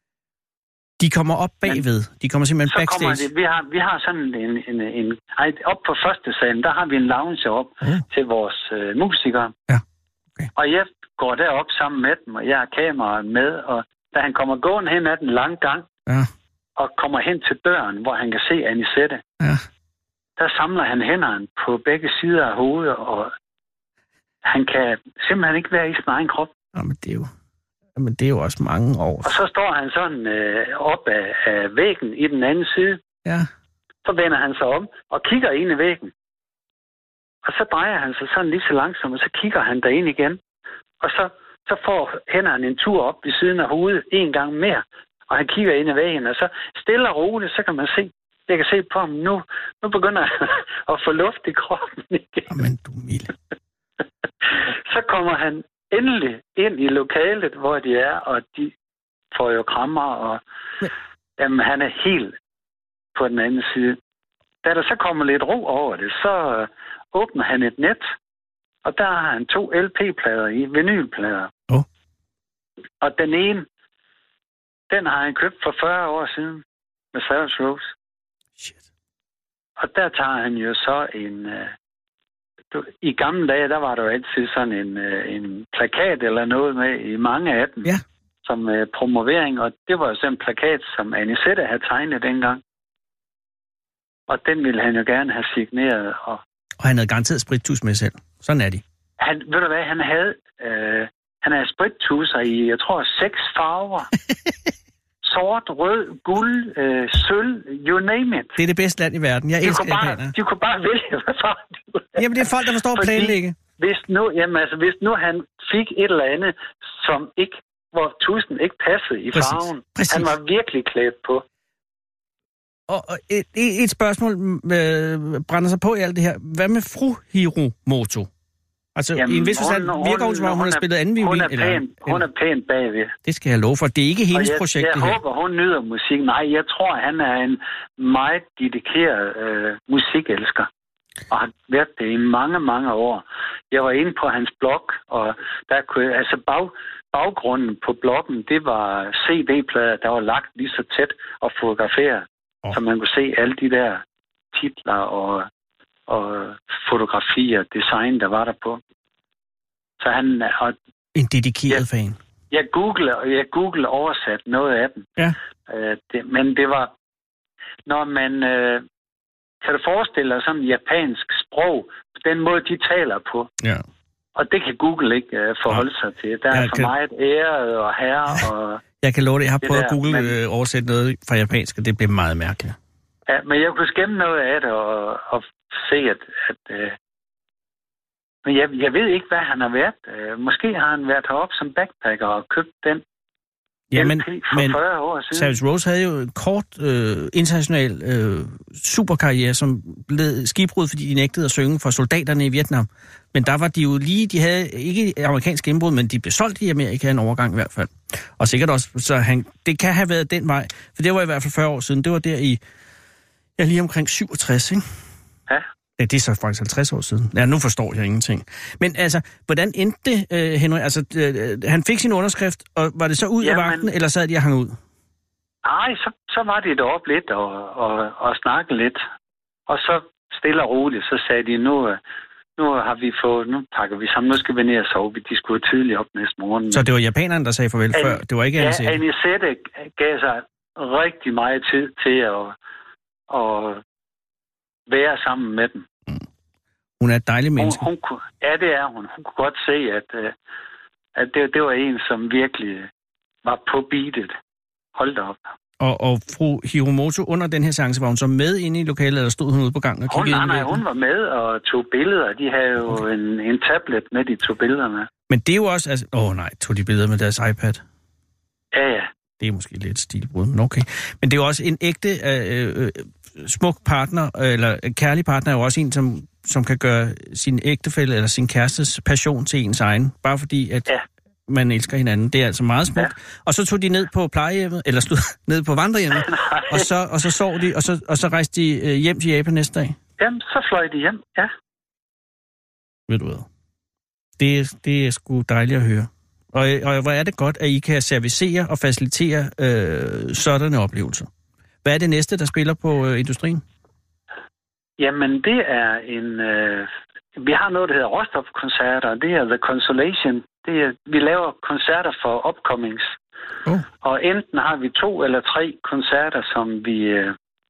De kommer op bagved. Men, de kommer simpelthen så backstage. Kommer de, vi, har, vi har sådan en... en, en ej, op på første salen, der har vi en lounge op mm. til vores øh, musikere. Ja. Okay. Og jeg går derop sammen med dem, og jeg har kameraet med, og da han kommer gående hen ad den lange gang, ja. og kommer hen til døren, hvor han kan se Anisette, ja. der samler han hænderne på begge sider af hovedet, og han kan simpelthen ikke være i sin egen krop. Jamen, det er jo, jamen, det er jo også mange år. Og så står han sådan øh, op af, af væggen i den anden side. Ja. Så vender han sig om og kigger ind i væggen. Og så drejer han sig sådan lige så langsomt, og så kigger han derind igen. Og så, så får hænderne en tur op ved siden af hovedet en gang mere. Og han kigger ind i væggen, og så stille og roligt, så kan man se, jeg kan se på ham nu, nu begynder han at få luft i kroppen igen. Jamen, du milde. Så kommer han endelig ind i lokalet, hvor de er, og de får jo krammer, og jamen, han er helt på den anden side. Da der så kommer lidt ro over det, så øh, åbner han et net, og der har han to L P-plader i, vinylplader. Oh. Og den ene, den har han købt for fyrre år siden med Savage Rose. Shit. Og der tager han jo så en... Øh, du, I gamle dage, der var der jo altid sådan en, øh, en plakat eller noget med i mange af dem. Ja. Som øh, promovering, og det var jo sådan en plakat, som Anisette havde tegnet dengang. Og den ville han jo gerne have signeret. Og, og han havde garanteret spritus med selv. Sådan er de. Han, ved du hvad, han havde, øh, han havde sprittusser i, jeg tror, seks farver. Sort, rød, guld, øh, sølv, you name it. Det er det bedste land i verden. Jeg de elsker kunne bare, japanere. De kunne bare vælge, hvad farve de ville have. Jamen, det er folk, der forstår at planlægge. Hvis nu, jamen, altså, hvis nu han fik et eller andet, som ikke, hvor tusind ikke passede i Præcis. farven. Præcis. Han var virkelig klædt på. Og, og et, et spørgsmål øh, brænder sig på i alt det her. Hvad med fru Hiromoto? Altså, jamen, i en vis forstand virker hun, som om hun har spillet anden violin. Hun er pæn, eller, hun er pæn bagved. Det skal jeg love for. Det er ikke hendes jeg, projekt, jeg det her. Jeg håber, hun nyder musik. Nej, jeg tror, han er en meget dedikeret øh, musikelsker. Og har været det i mange, mange år. Jeg var inde på hans blog, og der kunne, altså bag, baggrunden på bloggen, det var C D-plader, der var lagt lige så tæt og fotograferet. Oh. Så man kunne se alle de der titler og, og fotografier, design, der var der på. Så han... Og en dedikeret jeg, fan. Jeg googlede, og jeg googlede oversat noget af dem. Ja. Øh, det, men det var... Når man... Øh, kan du forestille dig sådan japansk sprog, den måde, de taler på? Ja. Og det kan Google ikke uh, forholde ja. sig til. Der er jeg for kan... meget ære og herre og... Jeg kan love det. Jeg har det prøvet der, at Google men... øh, oversætte noget fra japansk, og det blev meget mærkeligt. Ja, men jeg kunne skemme noget af det og, og se, at... at uh... Men jeg, jeg ved ikke, hvad han har været. Uh, måske har han været heroppe som backpacker og købt den Jamen, L P for men fyrre år siden. Savage Rose havde jo en kort øh, international øh, superkarriere, som blev skibbrud, fordi de nægtede at synge for soldaterne i Vietnam. Men der var de jo lige, de havde ikke amerikansk gennembrud, men de blev solgt i Amerika en overgang i hvert fald. Og sikkert også, så han, det kan have været den vej, for det var i hvert fald fyrre år siden. Det var der i, ja, lige omkring syvogtres, ikke? Ja. Ja, det er så faktisk halvtreds år siden. Ja, nu forstår jeg ingenting. Men altså, hvordan endte det, øh, Henrik? Altså, øh, han fik sin underskrift, og var det så ud Jamen, af vagten, eller sad de og hang ud? Nej, så, så var de deroppe lidt og, og, og snakkede lidt. Og så stille og roligt, så sagde de, nu, nu har vi fået, nu pakker vi sammen, nu skal vi ned og sove. De skulle tidligt op næste morgen. Så det var japanerne, der sagde farvel An, før? Det var ikke Anisette? Ja, Anisette gav sig rigtig meget tid til at, at være sammen med dem. Mm. Hun er et dejligt menneske. Hun, hun, ja, det er hun. Hun kunne godt se, at, at det, det var en, som virkelig var på beatet. Hold da op. Og, og fru Hiromoto, under den her seance, var hun så med inde i lokalet, eller stod hun ude på gangen og kiggede hun, ind i nej, hun var med og tog billeder. De havde jo okay. en, en tablet med, de tog billeder med. Men det er jo også... Altså, åh nej, tog de billeder med deres iPad? Ja, ja. Det er måske lidt stilbrud, men okay. Men det er jo også en ægte øh, øh, smuk partner, eller kærlig partner, er jo også en, som, som kan gøre sin ægtefælle eller sin kærestes passion til ens egen, bare fordi, at ja. man elsker hinanden. Det er altså meget smukt. Ja. Og så tog de ned på plejehjemmet, eller stod ned på vandrehjemmet, og så, og så sov de, og så, og så rejste de øh, hjem til Japan næste dag. Jamen, så fløj de hjem, ja. Ved du hvad? Det er, det er sgu dejligt at høre. Og, og hvor er det godt, at I kan servicere og facilitere øh, sådanne oplevelser. Hvad er det næste, der spiller på øh, industrien? Jamen, det er en... Øh, vi har noget, der hedder Rostov-koncerter. Det er The Consolation. Det er, vi laver koncerter for upcomings. Oh. Og enten har vi to eller tre koncerter, som vi, øh,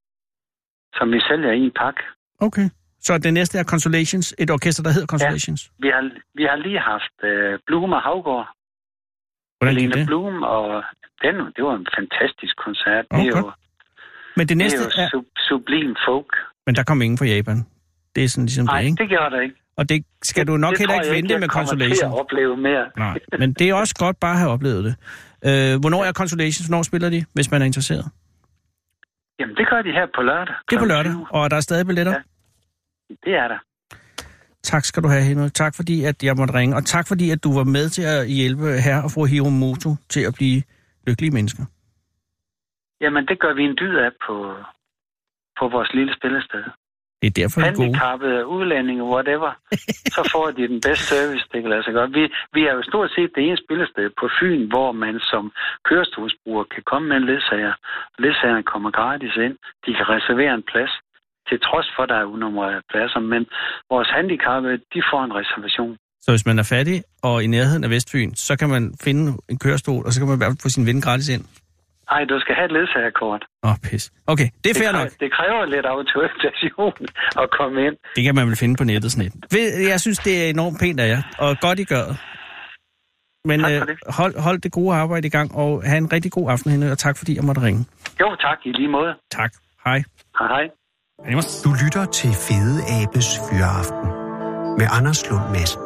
som vi sælger i en pakke. Okay. Så det næste er Consolations, et orkester, der hedder Consolations? Ja, vi har, vi har lige haft øh, Blum og Havgård. Hvordan gik det? Blum, og den, det var en fantastisk koncert. Okay. Det er jo, men det næste det er jo sub, sublim folk. Men der kom ingen fra Japan. Det er sådan ligesom Nej, det, ikke? det gjorde der ikke. Og det skal det, du nok det heller ikke vente ikke, med Consolation. Det opleve mere. Nej, men det er også godt bare at have oplevet det. Øh, hvornår er Consolations? Hvornår spiller de, hvis man er interesseret? Jamen, det gør de her på lørdag. Det er på lørdag, og der er stadig billetter? Ja, det er der. Tak skal du have, Henrik. Tak fordi, at jeg måtte ringe, og tak fordi, at du var med til at hjælpe her og få Hiromoto til at blive lykkelige mennesker. Jamen, det gør vi en dyd af på, på vores lille spillested. Det er derfor, det er gode. Handicappede, udlændinge, whatever, så får de den bedste service, det kan lade sig godt. Vi, vi er jo stort set det ene spillested på Fyn, hvor man som kørestolsbruger kan komme med en ledsager. Ledsageren kommer gratis ind. De kan reservere en plads, til trods for, at der er unummerede pladser. Men vores handicappede, de får en reservation. Så hvis man er fattig og i nærheden af Vestfyn, så kan man finde en kørestol, og så kan man i hvert fald få sin ven gratis ind? Nej, du skal have et ledsagerkort. Åh, oh, pis. Okay, det er fair nok. Det kræver lidt autorisation at komme ind. Det kan man vel finde på nettet sådan et. Jeg synes, det er enormt pænt af jer, og godt I gør det. Men øh, hold, hold det gode arbejde i gang, og have en rigtig god aften, Henrik, og tak fordi jeg måtte ringe. Jo, tak. I lige måde. Tak. Hej. Hej, hej. Du lytter til Fede Abes Fyraften med Anders Lund Madsen.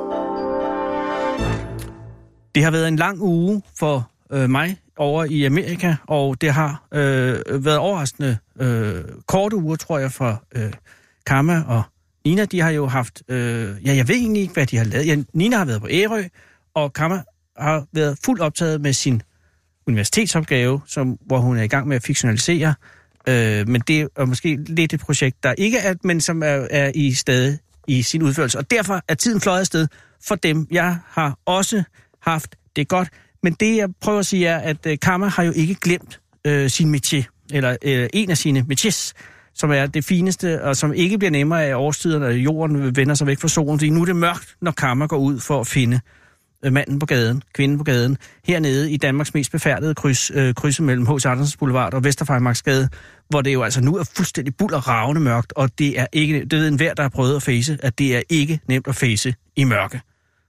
Det har været en lang uge for øh, mig over i Amerika, og det har øh, været overraskende øh, korte uger, tror jeg, for øh, Karma og Nina. De har jo haft, øh, ja, jeg ved egentlig ikke, hvad de har lavet. Ja, Nina har været på Ærø, og Karma har været fuldt optaget med sin universitetsopgave, som, hvor hun er i gang med at fiktionalisere. Øh, men det er måske lidt et projekt, der ikke er, men som er, er i stadig i sin udførelse. Og derfor er tiden fløjet afsted for dem. Jeg har også haft det godt. Men det, jeg prøver at sige, er, at uh, Karma har jo ikke glemt uh, sin métier, eller uh, en af sine métiers, som er det fineste, og som ikke bliver nemmere af årstiderne, og jorden vender sig væk fra solen. Fordi nu er det mørkt, når Karma går ud for at finde uh, manden på gaden, kvinden på gaden, hernede i Danmarks mest befærdede kryds, uh, krydset mellem H C Andersens Boulevard og Vesterfejmarksgade, hvor det jo altså nu er fuldstændig buld og ravende mørkt, og det er ikke, det ved enhver, der har prøvet at face, at det er ikke nemt at face i mørke.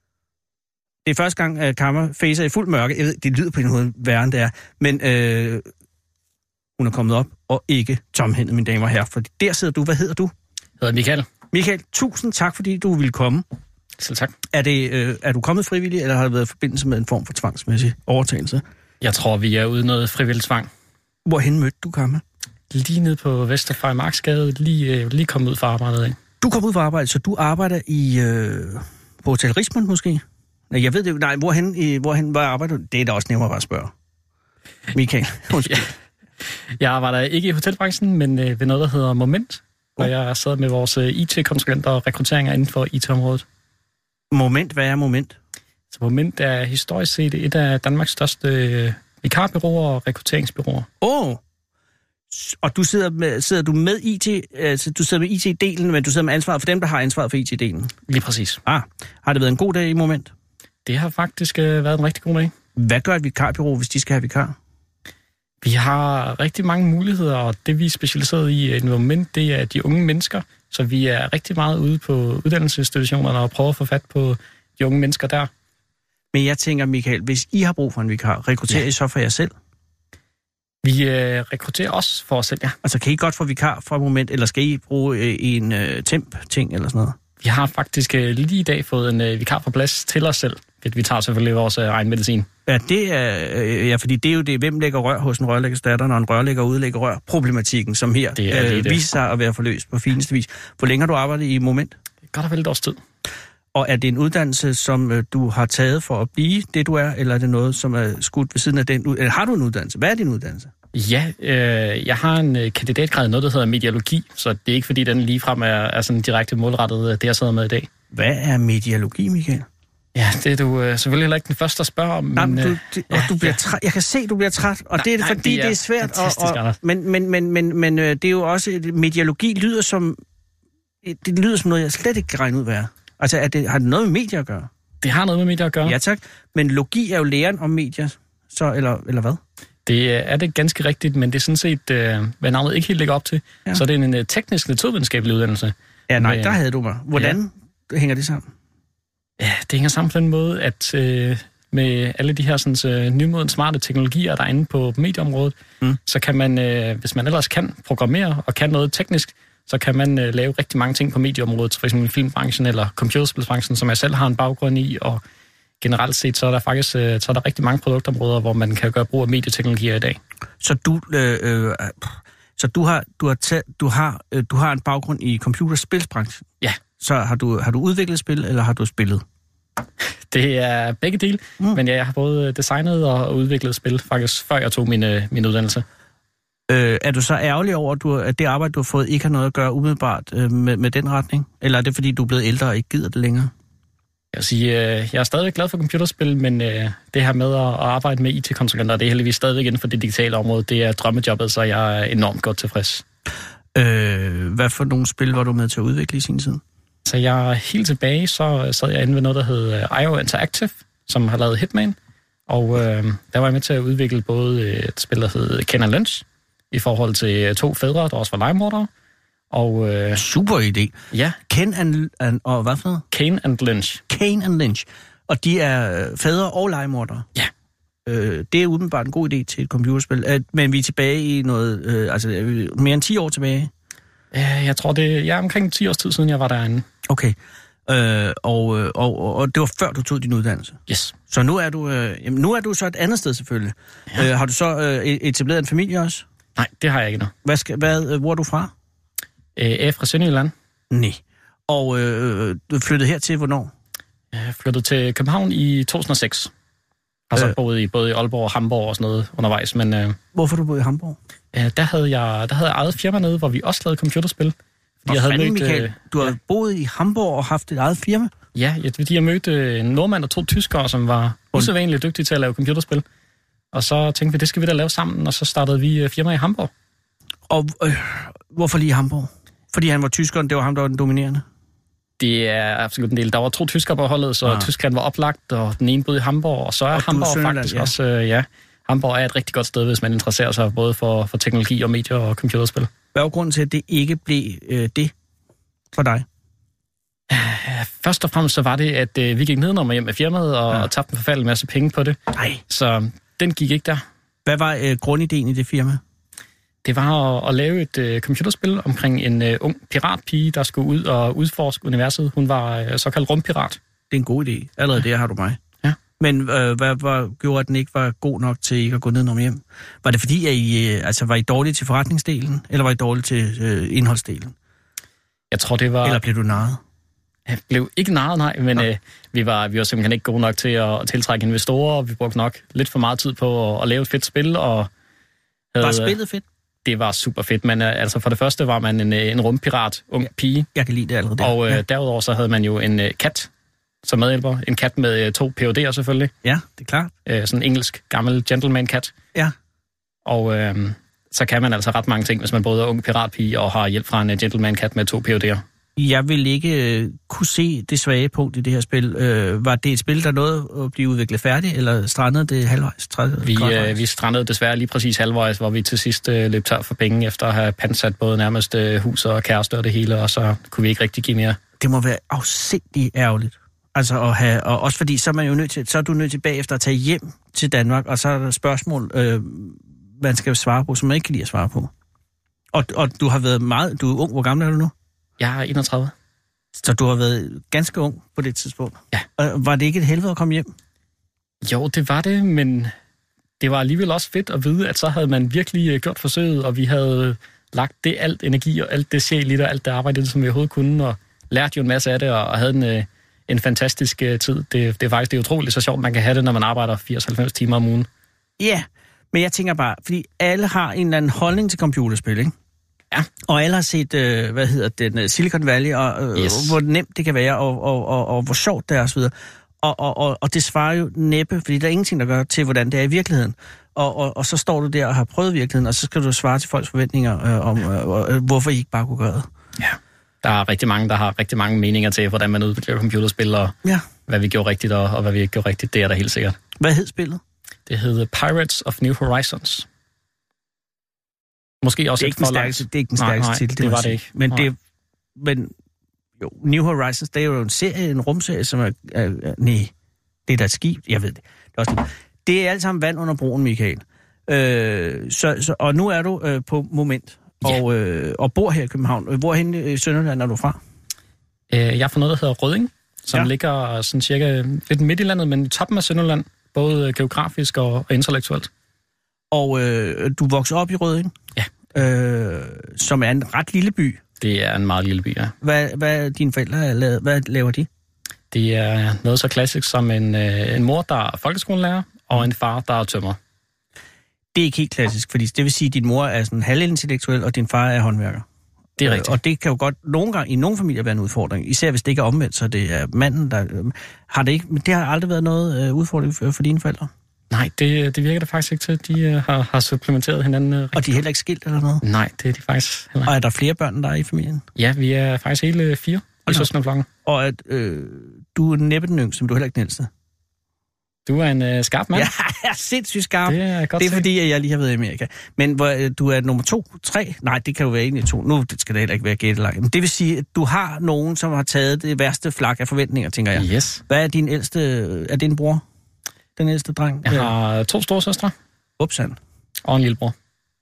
Det er første gang, at Karma facer i fuld mørke. Jeg ved, det lyder på en måde værre, end det er. Men øh, hun er kommet op, og ikke tomhændet, mine damer og herrer. For der sidder du. Hvad hedder du? Jeg hedder Michael. Michael, tusind tak, fordi du ville komme. Selv tak. Er, det, øh, er du kommet frivillig, eller har det været i forbindelse med en form for tvangsmæssig overtagelse? Jeg tror, vi er ude noget frivillig tvang. Hvorhen mødte du Karma? Lige nede på Vesterfejmarksgade, lige, øh, lige kommet ud fra arbejdet af. Du kom ud fra arbejde, så du arbejder i øh, på Hotel Rismond måske? Nej, jeg ved det jo. Nej, hvorhen, i, hvorhen var arbejder du? Det er da også nemmere bare at spørge. Michael, ja. Jeg arbejder ikke i hotelbranchen, men øh, ved noget, der hedder Moment, hvor oh. jeg sidder med vores øh, I T-konsulenter og rekrutteringer inden for I T-området. Moment? Hvad er Moment? Så Moment er historisk set et af Danmarks største øh, vikarbyråer og rekrutteringsbyråer. Åh! Oh. Og du sidder med, sidder du med I T, altså du sidder med I T-delen, men du sidder med ansvaret for dem, der har ansvaret for I T-delen? Lige præcis. Ah, har det været en god dag i Moment? Det har faktisk øh, været en rigtig god dag. Hvad gør et vikarbyrå, hvis de skal have vikar? Vi har rigtig mange muligheder, og det vi er specialiseret i i Moment, det er de unge mennesker. Så vi er rigtig meget ude på uddannelsesinstitutionerne og prøver at få fat på de unge mennesker der. Men jeg tænker, Michael, hvis I har brug for en vikar, rekrutterer ja. I så for jer selv? Vi øh, rekrutterer også for os selv, ja. Altså kan I godt få vikar for et moment, eller skal I bruge øh, en øh, temp-ting eller sådan noget? Vi har faktisk øh, lige i dag fået en øh, vikar på plads til os selv. Vi tager selvfølgelig vores øh, egen medicin. Ja, det er, øh, ja, fordi det er jo det, hvem lægger rør hos en rørlæggersdatter, når en rørlægger udlægger rør. Problematikken, som her øh, viser sig at være forløst på fineste vis. Hvor længe har du arbejdet i Moment? Godt og vel et års tid. Og er det en uddannelse, som øh, du har taget for at blive det, du er, eller er det noget, som er skudt ved siden af den? Eller har du en uddannelse? Hvad er din uddannelse? Ja, øh, jeg har en øh, kandidatgrad i noget, der hedder mediologi, så det er ikke, fordi den ligefrem er, er sådan direkte målrettet det, jeg sidder med i dag. Hvad er mediologi, Michael? Ja, det er du øh, selvfølgelig heller ikke den første at spørge om. Men, Nej, men du, det, og ja, du bliver ja. træt. Jeg kan se, du bliver træt, og nej, det er det, fordi det er, det er svært. Og, og, men men, men, men, men øh, det er jo også, mediologi lyder som, det lyder som noget, jeg slet ikke kan regne ud, hvad er. Altså, er det, har det noget med medier at gøre? Det har noget med medier at gøre. Ja, tak. Men logi er jo læren om medier, så, eller, eller hvad? Det er det ganske rigtigt, men det er sådan set, øh, hvad navnet ikke helt lægger op til. Ja. Så det er en uh, teknisk naturvidenskabelig uddannelse. Ja, nej, men, der havde du mig. Hvordan ja. hænger det sammen? Ja, det hænger sammen på den måde, at øh, med alle de her sådan, øh, nymodens smarte teknologier, der er inde på medieområdet, mm. så kan man, øh, hvis man ellers kan programmere og kan noget teknisk, så kan man øh, lave rigtig mange ting på medieområdet, for eksempel filmbranchen eller computerspilsbranchen, som jeg selv har en baggrund i, og generelt set, så er der faktisk øh, så er der rigtig mange produktområder, hvor man kan gøre brug af medieteknologier i dag. Så du, øh, øh, så du har du har taget, du har øh, du har en baggrund i computerspilsbranchen? Ja. Så har du, har du udviklet spil, eller har du spillet? Det er begge dele, mm. men ja, jeg har både designet og udviklet spil, faktisk før jeg tog min, min uddannelse. Øh, er du så ærgerlig over, at, du, at det arbejde, du har fået, ikke har noget at gøre umiddelbart øh, med, med den retning? Eller er det, fordi du er blevet ældre og ikke gider det længere? Jeg vil sige, øh, jeg er stadigvæk glad for computerspil, men øh, det her med at, at arbejde med I T-konsulenter, det er heldigvis stadigvæk inden for det digitale område. Det er drømmejobbet, så jeg er enormt godt tilfreds. Øh, hvad for nogle spil var du med til at udvikle i sin tid? Så jeg helt tilbage, så sad jeg inde ved noget, der hed I O Interactive, som har lavet Hitman. Og øh, der var jeg med til at udvikle både et spil, der hed Ken and Lynch, i forhold til to fædre, der også var legemordere. Og, øh, super idé. Ja. Ken and, and og hvad for noget? Ken and Lynch. Ken and Lynch. Og de er fædre og legemordere? Ja. Øh, det er udenbart en god idé til et computerspil. Øh, men vi er tilbage i noget, øh, altså mere end ti år tilbage? Jeg tror, det er ja, omkring ti års tid siden, jeg var derinde. Okay. Øh, og, og, og, og det var før, du tog din uddannelse? Yes. Så nu er du, øh, jamen, nu er du så et andet sted selvfølgelig. Ja. Øh, har du så øh, etableret en familie også? Nej, det har jeg ikke nu. Hvad skal, hvad, hvor er du fra? Øh, jeg er fra Sønderjylland. Nej. Og øh, du flyttede hertil hvornår? Jeg flyttede til København i to tusind og seks. Har så øh. boet i både i Aalborg og Hamburg og sådan noget undervejs, men... Øh, Hvorfor du boet i Hamburg? Øh, der, havde jeg, der havde jeg eget firma nede, hvor vi også lavede computerspil. Fordi jeg havde fanden, mødt, Michael, du har ja. boet i Hamburg og haft et eget firma? Ja, jeg, de har mødt en nordmand og to tyskere, som var usædvanligt dygtige til at lave computerspil. Og så tænkte vi, det skal vi da lave sammen, og så startede vi firma i Hamburg. Og øh, hvorfor lige Hamburg? Fordi han var tyskeren, det var ham, der var den dominerende? Det er absolut en del. Der var to tyskere på holdet, så ah. Tyskland var oplagt, og den ene boede i Hamburg, og så er og Hamburg faktisk ja. også, øh, ja, Hamburg er et rigtig godt sted, hvis man interesserer sig både for, for teknologi og medier og computerspil. Hvad var grunden til, at det ikke blev øh, det for dig? Først og fremmest så var det, at øh, vi gik nedenom og hjem med firmaet, og, ja. og tabte en forfærdelig masse penge på det. Nej. Så den gik ikke der. Hvad var øh, grundideen i det firma? Det var at, at lave et øh, computerspil omkring en øh, ung piratpige, der skulle ud og udforske universet. Hun var øh, såkaldt rumpirat. Det er en god idé. Allerede der har du mig. Ja. Men øh, hvad, hvad gjorde, at den ikke var god nok til ikke at gå nedenom hjem? Var det fordi, at I, øh, altså, var I dårlige til forretningsdelen, eller var I dårlige til øh, indholdsdelen? Jeg tror, det var... Eller blev du narret? Jeg blev ikke narret, nej, men øh, vi, var, vi var simpelthen ikke gode nok til at, at tiltrække investorer, og vi brugte nok lidt for meget tid på at, at lave et fedt spil. Og havde, var spillet fedt? Det var super fedt, men øh, altså for det første var man en, en rumpirat, ung pige. Jeg kan lide det allerede der. Og øh, ja. derudover så havde man jo en øh, kat som medhjælper. En kat med øh, to P H D'er selvfølgelig. Ja, det er klart. Øh, sådan en engelsk gammel gentleman-kat. Ja. Og øh, så kan man altså ret mange ting, hvis man både er ung piratpige og har hjælp fra en gentleman-kat med to P H D'er. Jeg vil ikke øh, kunne se det svage punkt i det her spil. Øh, var det et spil, der nåede at blive udviklet færdigt, eller strandede det halvvejs? Vi, øh, vi strandede desværre lige præcis halvvejs, hvor vi til sidst øh, løb tør for penge, efter at have pansat både nærmest øh, hus og kæreste og det hele, og så kunne vi ikke rigtig give mere. Det må være afsindigt ærgerligt. Altså at have, og også fordi, så er man jo nødt til, så er du nødt til bagefter at tage hjem til Danmark, og så er der spørgsmål, øh, man skal svare på, som man ikke kan lide at svare på. Og, og du har været meget, du er ung, hvor gammel er du nu? Jeg er enogtredive. Så du har været ganske ung på det tidspunkt? Ja. Og var det ikke et helvede at komme hjem? Jo, det var det, men det var alligevel også fedt at vide, at så havde man virkelig gjort forsøget, og vi havde lagt det alt energi og alt det sjæl i det, og alt det arbejde, som vi overhovedet kunne, og lærte jo en masse af det, og havde en, en fantastisk tid. Det, det er faktisk det er utroligt så sjovt, man kan have det, når man arbejder firs til halvfems timer om ugen. Ja, men jeg tænker bare, fordi alle har en eller anden holdning til computerspil, ikke? Ja. Og alle har set, øh, hvad hedder den, Silicon Valley, og øh, yes. hvor nemt det kan være, og, og, og, og hvor sjovt det er, og så videre. Og, og, og, og det svarer jo næppe, fordi der er ingenting, der gør til, hvordan det er i virkeligheden. Og, og, og så står du der og har prøvet virkeligheden, og så skal du svare til folks forventninger øh, om, øh, øh, hvorfor I ikke bare kunne gøre det. Ja, der er rigtig mange, der har rigtig mange meninger til, hvordan man udvikler computerspil, og ja. hvad vi gjorde rigtigt, og, og hvad vi ikke gjorde rigtigt. Det er der helt sikkert. Hvad hed spillet? Det hed Pirates of New Horizons. Måske også det er ikke den stærkeste, det er ikke den stærkeste titel, det, det var det ikke. Men, det, men jo, New Horizons, det er jo en serie, en rumserie, som er... er, er nej, det er da et skib, jeg ved det. Det er, også, det er alt sammen vand under broen, Michael. Øh, så, så, og nu er du øh, på Moment, ja. og, øh, og bor her i København. Hvorhen i Sønderjylland er du fra? Øh, jeg er fra noget, der hedder Rødding, som ja. ligger sådan cirka lidt midt i landet, men i toppen af Sønderjylland, både geografisk og, og intellektuelt. Og øh, du voksede op i Rødding? Ja. Øh, som er en ret lille by. Det er en meget lille by, ja. Hvad, hvad dine forældre er lavet? Hvad laver de? Det er noget så klassisk som en, øh, en mor, der er folkeskolelærer, og en far, der er tømrer. Det er ikke helt klassisk, fordi det vil sige, at din mor er sådan halvintellektuel, og din far er håndværker. Det er rigtigt. Og det kan jo godt nogle gange i nogle familier være en udfordring, især hvis det ikke er omvendt, så det er manden, der... Har det ikke... Men det har aldrig været noget øh, udfordring for, for dine forældre? Nej, det, det virker det faktisk ikke til. De øh, har, har supplementeret hinanden. Øh, og de er heller ikke skilt eller noget? Nej, det er de faktisk heller. Og er der flere børn, der er i familien? Ja, vi er faktisk hele fire i søskendeflokken. Og at, øh, du er næppe den yngste, men du er heller ikke den ældste? Du er en øh, skarp mand. Ja, jeg er sindssygt skarp. Det er, godt det er fordi, at jeg lige har været i Amerika. Men hvor, øh, du er nummer to, tre? Nej, det kan jo være egentlig to. Nu det skal det heller ikke være gætteleg. Men det vil sige, at du har nogen, som har taget det værste flak af forventninger, tænker jeg. Yes. Hvad er din ældste... Er det en bror? Den ældste dreng? Jeg har to store søstre. Upsand. Og en lillebror.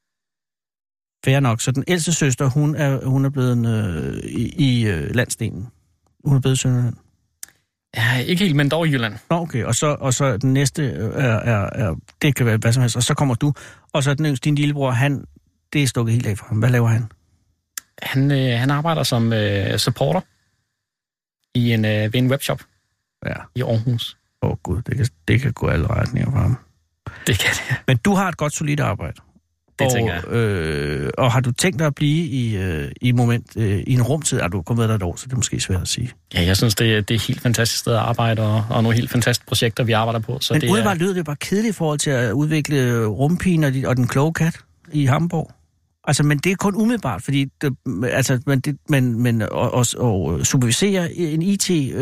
Fair nok. Så den ældste søster, hun er, hun er blevet øh, i, i øh, landsdelen. Hun er blevet i Sønderjylland. Ja, ikke helt, men dog i Jylland. Nå, okay. Og så, og så den næste er, er, er... Det kan være hvad som helst. Og så kommer du. Og så den yngste, din lillebror, han... Det er stukket helt af for ham. Hvad laver han? Han, øh, han arbejder som øh, supporter i en, øh, ved en webshop ja. i Aarhus. Åh oh, gud, det kan, det kan gå alle retninger for ham. Det kan det. Men du har et godt, solidt arbejde. Det og, tænker jeg. Øh, og har du tænkt dig at blive i, øh, i moment, øh, i en rumtid? Er du kommet der et år, så det er måske svært at sige. Ja, jeg synes, det er, det er et helt fantastisk sted at arbejde, og, og nogle helt fantastiske projekter, vi arbejder på. Så Men det udebart er... lyder det bare kedeligt i forhold til at udvikle rumpigen og, de, og den kloge kat i Hamburg. Altså, men det er kun umiddelbart, fordi det, altså, men, det, men, men at, at, at supervisere en I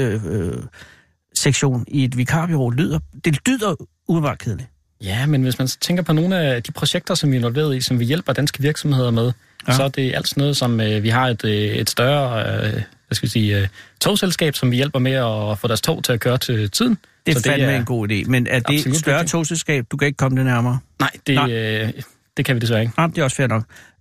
T-sektion øh, øh, i et vikarbureau lyder, det lyder umiddelbart kedeligt. Ja, men hvis man tænker på nogle af de projekter, som vi er involveret i, som vi hjælper danske virksomheder med, ja. Så er det alt sådan noget, som øh, vi har et, et større øh, hvad skal vi sige, øh, togselskab, som vi hjælper med at få deres tog til at køre til tiden. Det er så fandme det er en god idé, men er det et større togselskab? Du kan ikke komme det nærmere? Nej, det, Nej. Øh, det kan vi desværre ikke. Nej, det er også fair nok.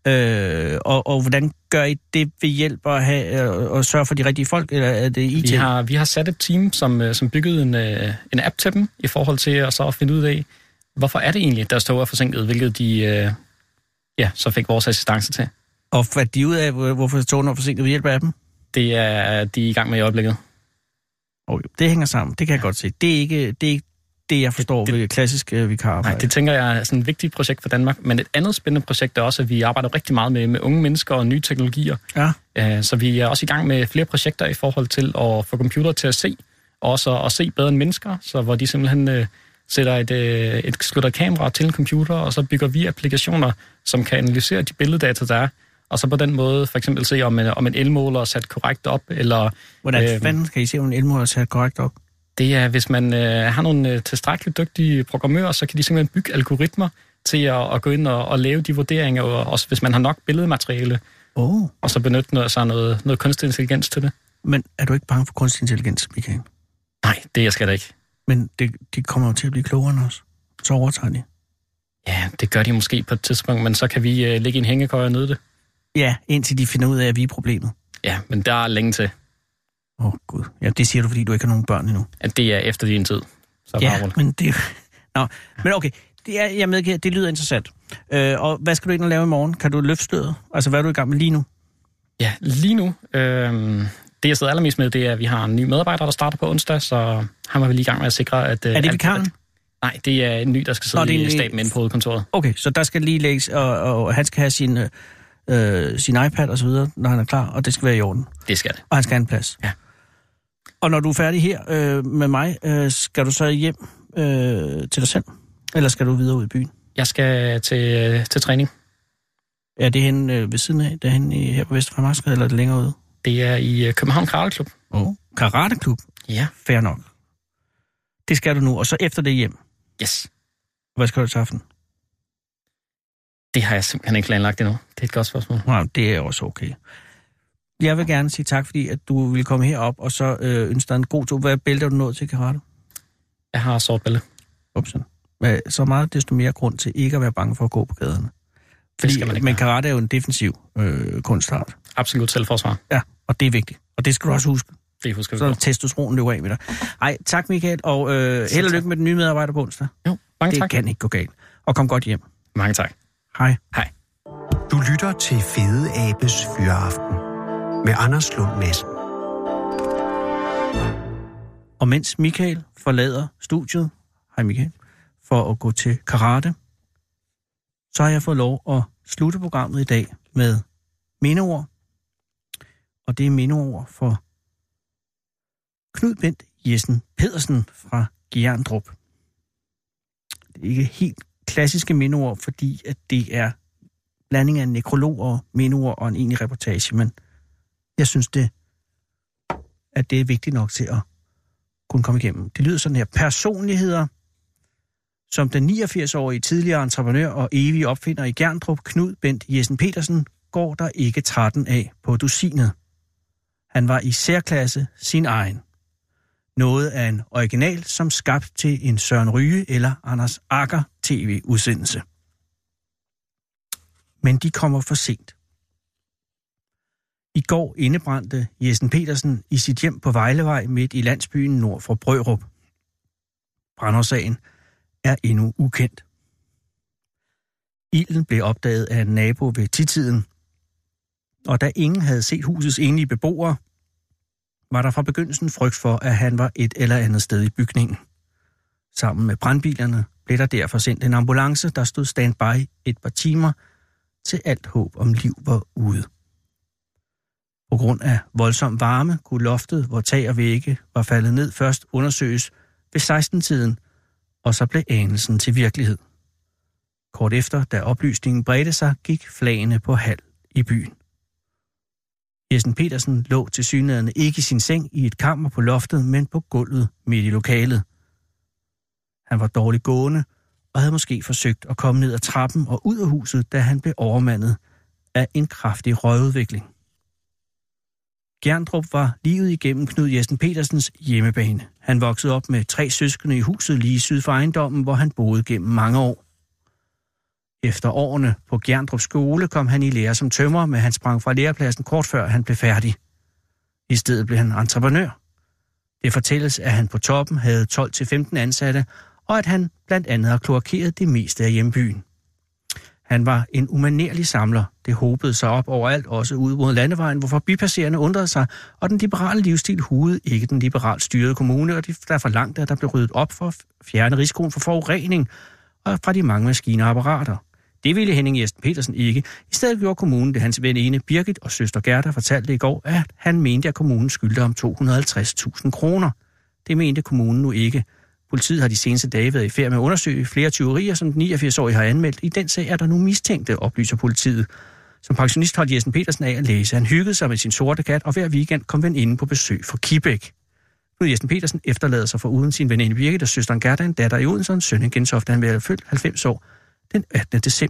Øh, og, og hvordan gør I det ved hjælp at have, øh, at sørge for de rigtige folk, eller er det I T? Vi har, vi har sat et team, som, som byggede en, en app til dem, i forhold til at, så at finde ud af, hvorfor er det egentlig, at deres tog er forsinket, hvilket de øh, ja, så fik vores assistance til. Og fandt de ud af, hvorfor togene er forsinket ved hjælp af appen? Det er de er i gang med i øjeblikket. Oh, det hænger sammen, det kan jeg godt se. Det er ikke det, er ikke det jeg forstår det, ved klassisk øh, vikararbejde. Nej, det tænker jeg er sådan et vigtigt projekt for Danmark. Men et andet spændende projekt er også, at vi arbejder rigtig meget med, med unge mennesker og nye teknologier. Ja. Uh, så vi er også i gang med flere projekter i forhold til at få computer til at se, og også at se bedre end mennesker, så hvor de simpelthen uh, sætter et, uh, et slutter kamera til en computer, og så bygger vi applikationer, som kan analysere de billeddata, der er, og så på den måde for eksempel se, om, om en elmåler er sat korrekt op, eller... Hvordan øh, fanden kan I se, om en elmåler er sat korrekt op? Det er, hvis man øh, har nogle øh, tilstrækkeligt dygtige programmører, så kan de simpelthen bygge algoritmer til at, at gå ind og, og lave de vurderinger, og også hvis man har nok billedmateriale, oh. og så benytte noget, så noget, noget kunstig intelligens til det. Men er du ikke bange for kunstig intelligens, Michael? Nej, det er jeg skal da ikke. Men det, de kommer jo til at blive klogere end os. Så overtager de. Ja, det gør de måske på et tidspunkt, men så kan vi øh, ligge i en hængekøje og nyde det. Ja, indtil de finder ud af, at vi er problemet. Ja, men der er længe til. Åh, oh, gud. Ja, det siger du, fordi du ikke har nogen børn endnu. At det er efter din tid. Så ja, men det... Nå, men okay. Det er, jeg medgiver, det lyder interessant. Øh, og hvad skal du egentlig lave i morgen? Kan du løfte stødet? Altså, hvad er du i gang med lige nu? Ja, lige nu... Øh, det, jeg sidder allermest med, det er, at vi har en ny medarbejder, der starter på onsdag, så han var vi lige i gang med at sikre, at... Er det vikaren? Nej, det er en ny, der skal sidde Nå, i staben inde på hovedkontoret. Okay, så der skal lige lægges, og, og han skal have sin... Øh, sin iPad og så videre, når han er klar, og det skal være i orden. Det skal det. Og han skal have en plads. Ja. Og når du er færdig her øh, med mig, øh, skal du så hjem øh, til dig selv? Eller skal du videre ud i byen? Jeg skal til, til træning. Er det henne øh, ved siden af? Det er henne i, her på Vesterfremarksgade, eller er det længere ude? Det er i København Karateklub. Åh, oh. Karateklub? Ja. Fair nok. Det skal du nu, og så efter det hjem? Yes. Hvad skal du til aften? Det har jeg simpelthen ikke planlagt endnu. Det er et godt spørgsmål. Nej, det er også okay. Jeg vil gerne sige tak, fordi at du ville komme herop, og så øh, ønsker dig en god tur. Hvad bælte er du nået til karate? Jeg har sort bælte. Upsen. Så meget desto mere grund til ikke at være bange for at gå på gaderne. Fordi, men karate er jo en defensiv øh, kunstart. Absolut selvforsvar. Ja, og det er vigtigt. Og det skal du også huske. Det husker vi. Så testosteronen løber af med dig. Ej, tak Michael, og øh, held og lykke med den nye medarbejder på onsdag. Jo, mange det tak. Det kan ikke gå galt. Og kom godt hjem. Mange tak. Hej. Hej. Du lytter til Fede Abes Fyraften med Anders Lund Madsen. Og mens Michael forlader studiet, hej Michael, for at gå til karate, så har jeg fået lov at slutte programmet i dag med mindeord. Og det er mindeord for Knud Bent Jessen Pedersen fra Gjerndrup. Det er ikke helt klassiske mindeord, fordi at det er blanding af en nekrolog og mindeord og en egentlig reportage, men jeg synes, det, at det er vigtigt nok til at kunne komme igennem. Det lyder sådan her. Personligheder, som den niogfirs-årige tidligere entreprenør og evige opfinder i Gjerndrup, Knud Bent Jessen Pedersen, går der ikke tretten af på dusinet. Han var i særklasse sin egen. Noget af en original, som skabt til en Søren Ryge eller Anders Agger tv-udsendelse. Men de kommer for sent. I går indebrændte Jessen Pedersen i sit hjem på Vejlevej midt i landsbyen nord for Brørup. Brandårsagen er endnu ukendt. Ilden blev opdaget af en nabo ved titiden, og da ingen havde set husets enlige beboere, var der fra begyndelsen frygt for, at han var et eller andet sted i bygningen. Sammen med brandbilerne blev der derfor sendt en ambulance, der stod standby et par timer, til alt håb om liv var ude. På grund af voldsom varme kunne loftet, hvor tag og vægge var faldet ned, først undersøges ved seksten-tiden, og så blev anelsen til virkelighed. Kort efter, da oplysningen bredte sig, gik flagene på halv i byen. Jessen Pedersen lå tilsyneladende ikke i sin seng i et kammer på loftet, men på gulvet midt i lokalet. Han var dårligt gående og havde måske forsøgt at komme ned ad trappen og ud af huset, da han blev overmandet af en kraftig røgudvikling. Gjerndrup var livet igennem Knud Jessen Pedersens hjemmebane. Han voksede op med tre søskende i huset lige syd for ejendommen, hvor han boede gennem mange år. Efter årene på Gjerndrup skole kom han i lære som tømrer, men han sprang fra lærepladsen kort før han blev færdig. I stedet blev han entreprenør. Det fortælles, at han på toppen havde tolv til femten ansatte, og at han blandt andet har kloakeret det meste af hjembyen. Han var en umanerlig samler. Det hobede sig op overalt, også ude mod landevejen, hvor forbipasserende undrede sig, og den liberale livsstil hugede ikke den liberalt styrede kommune, og der forlangte, at der blev ryddet op for at fjerne risikoen for forurening og fra de mange maskiner og apparater. Det ville Henning Jessen Pedersen ikke. I stedet gjorde kommunen det. Hans veninde Birgit og søster Gerda fortalte i går, at han mente, at kommunen skyldte om to hundrede og halvtreds tusind kroner. Det mente kommunen nu ikke. Politiet har de seneste dage været i færd med at undersøge flere tyverier, som den niogfirs-årige har anmeldt. I den sag er der nu mistænkte, oplyser politiet. Som pensionist holdt Jessen Pedersen af at læse. Han hyggede sig med sin sorte kat, og hver weekend kom veninden på besøg fra Kibæk. Nu Jessen Pedersen efterlader sig for uden sin veninde Birgit og søsteren Gerda, en datter i Odense, en søn i Gentofte. Han blev født halvfems år den attende december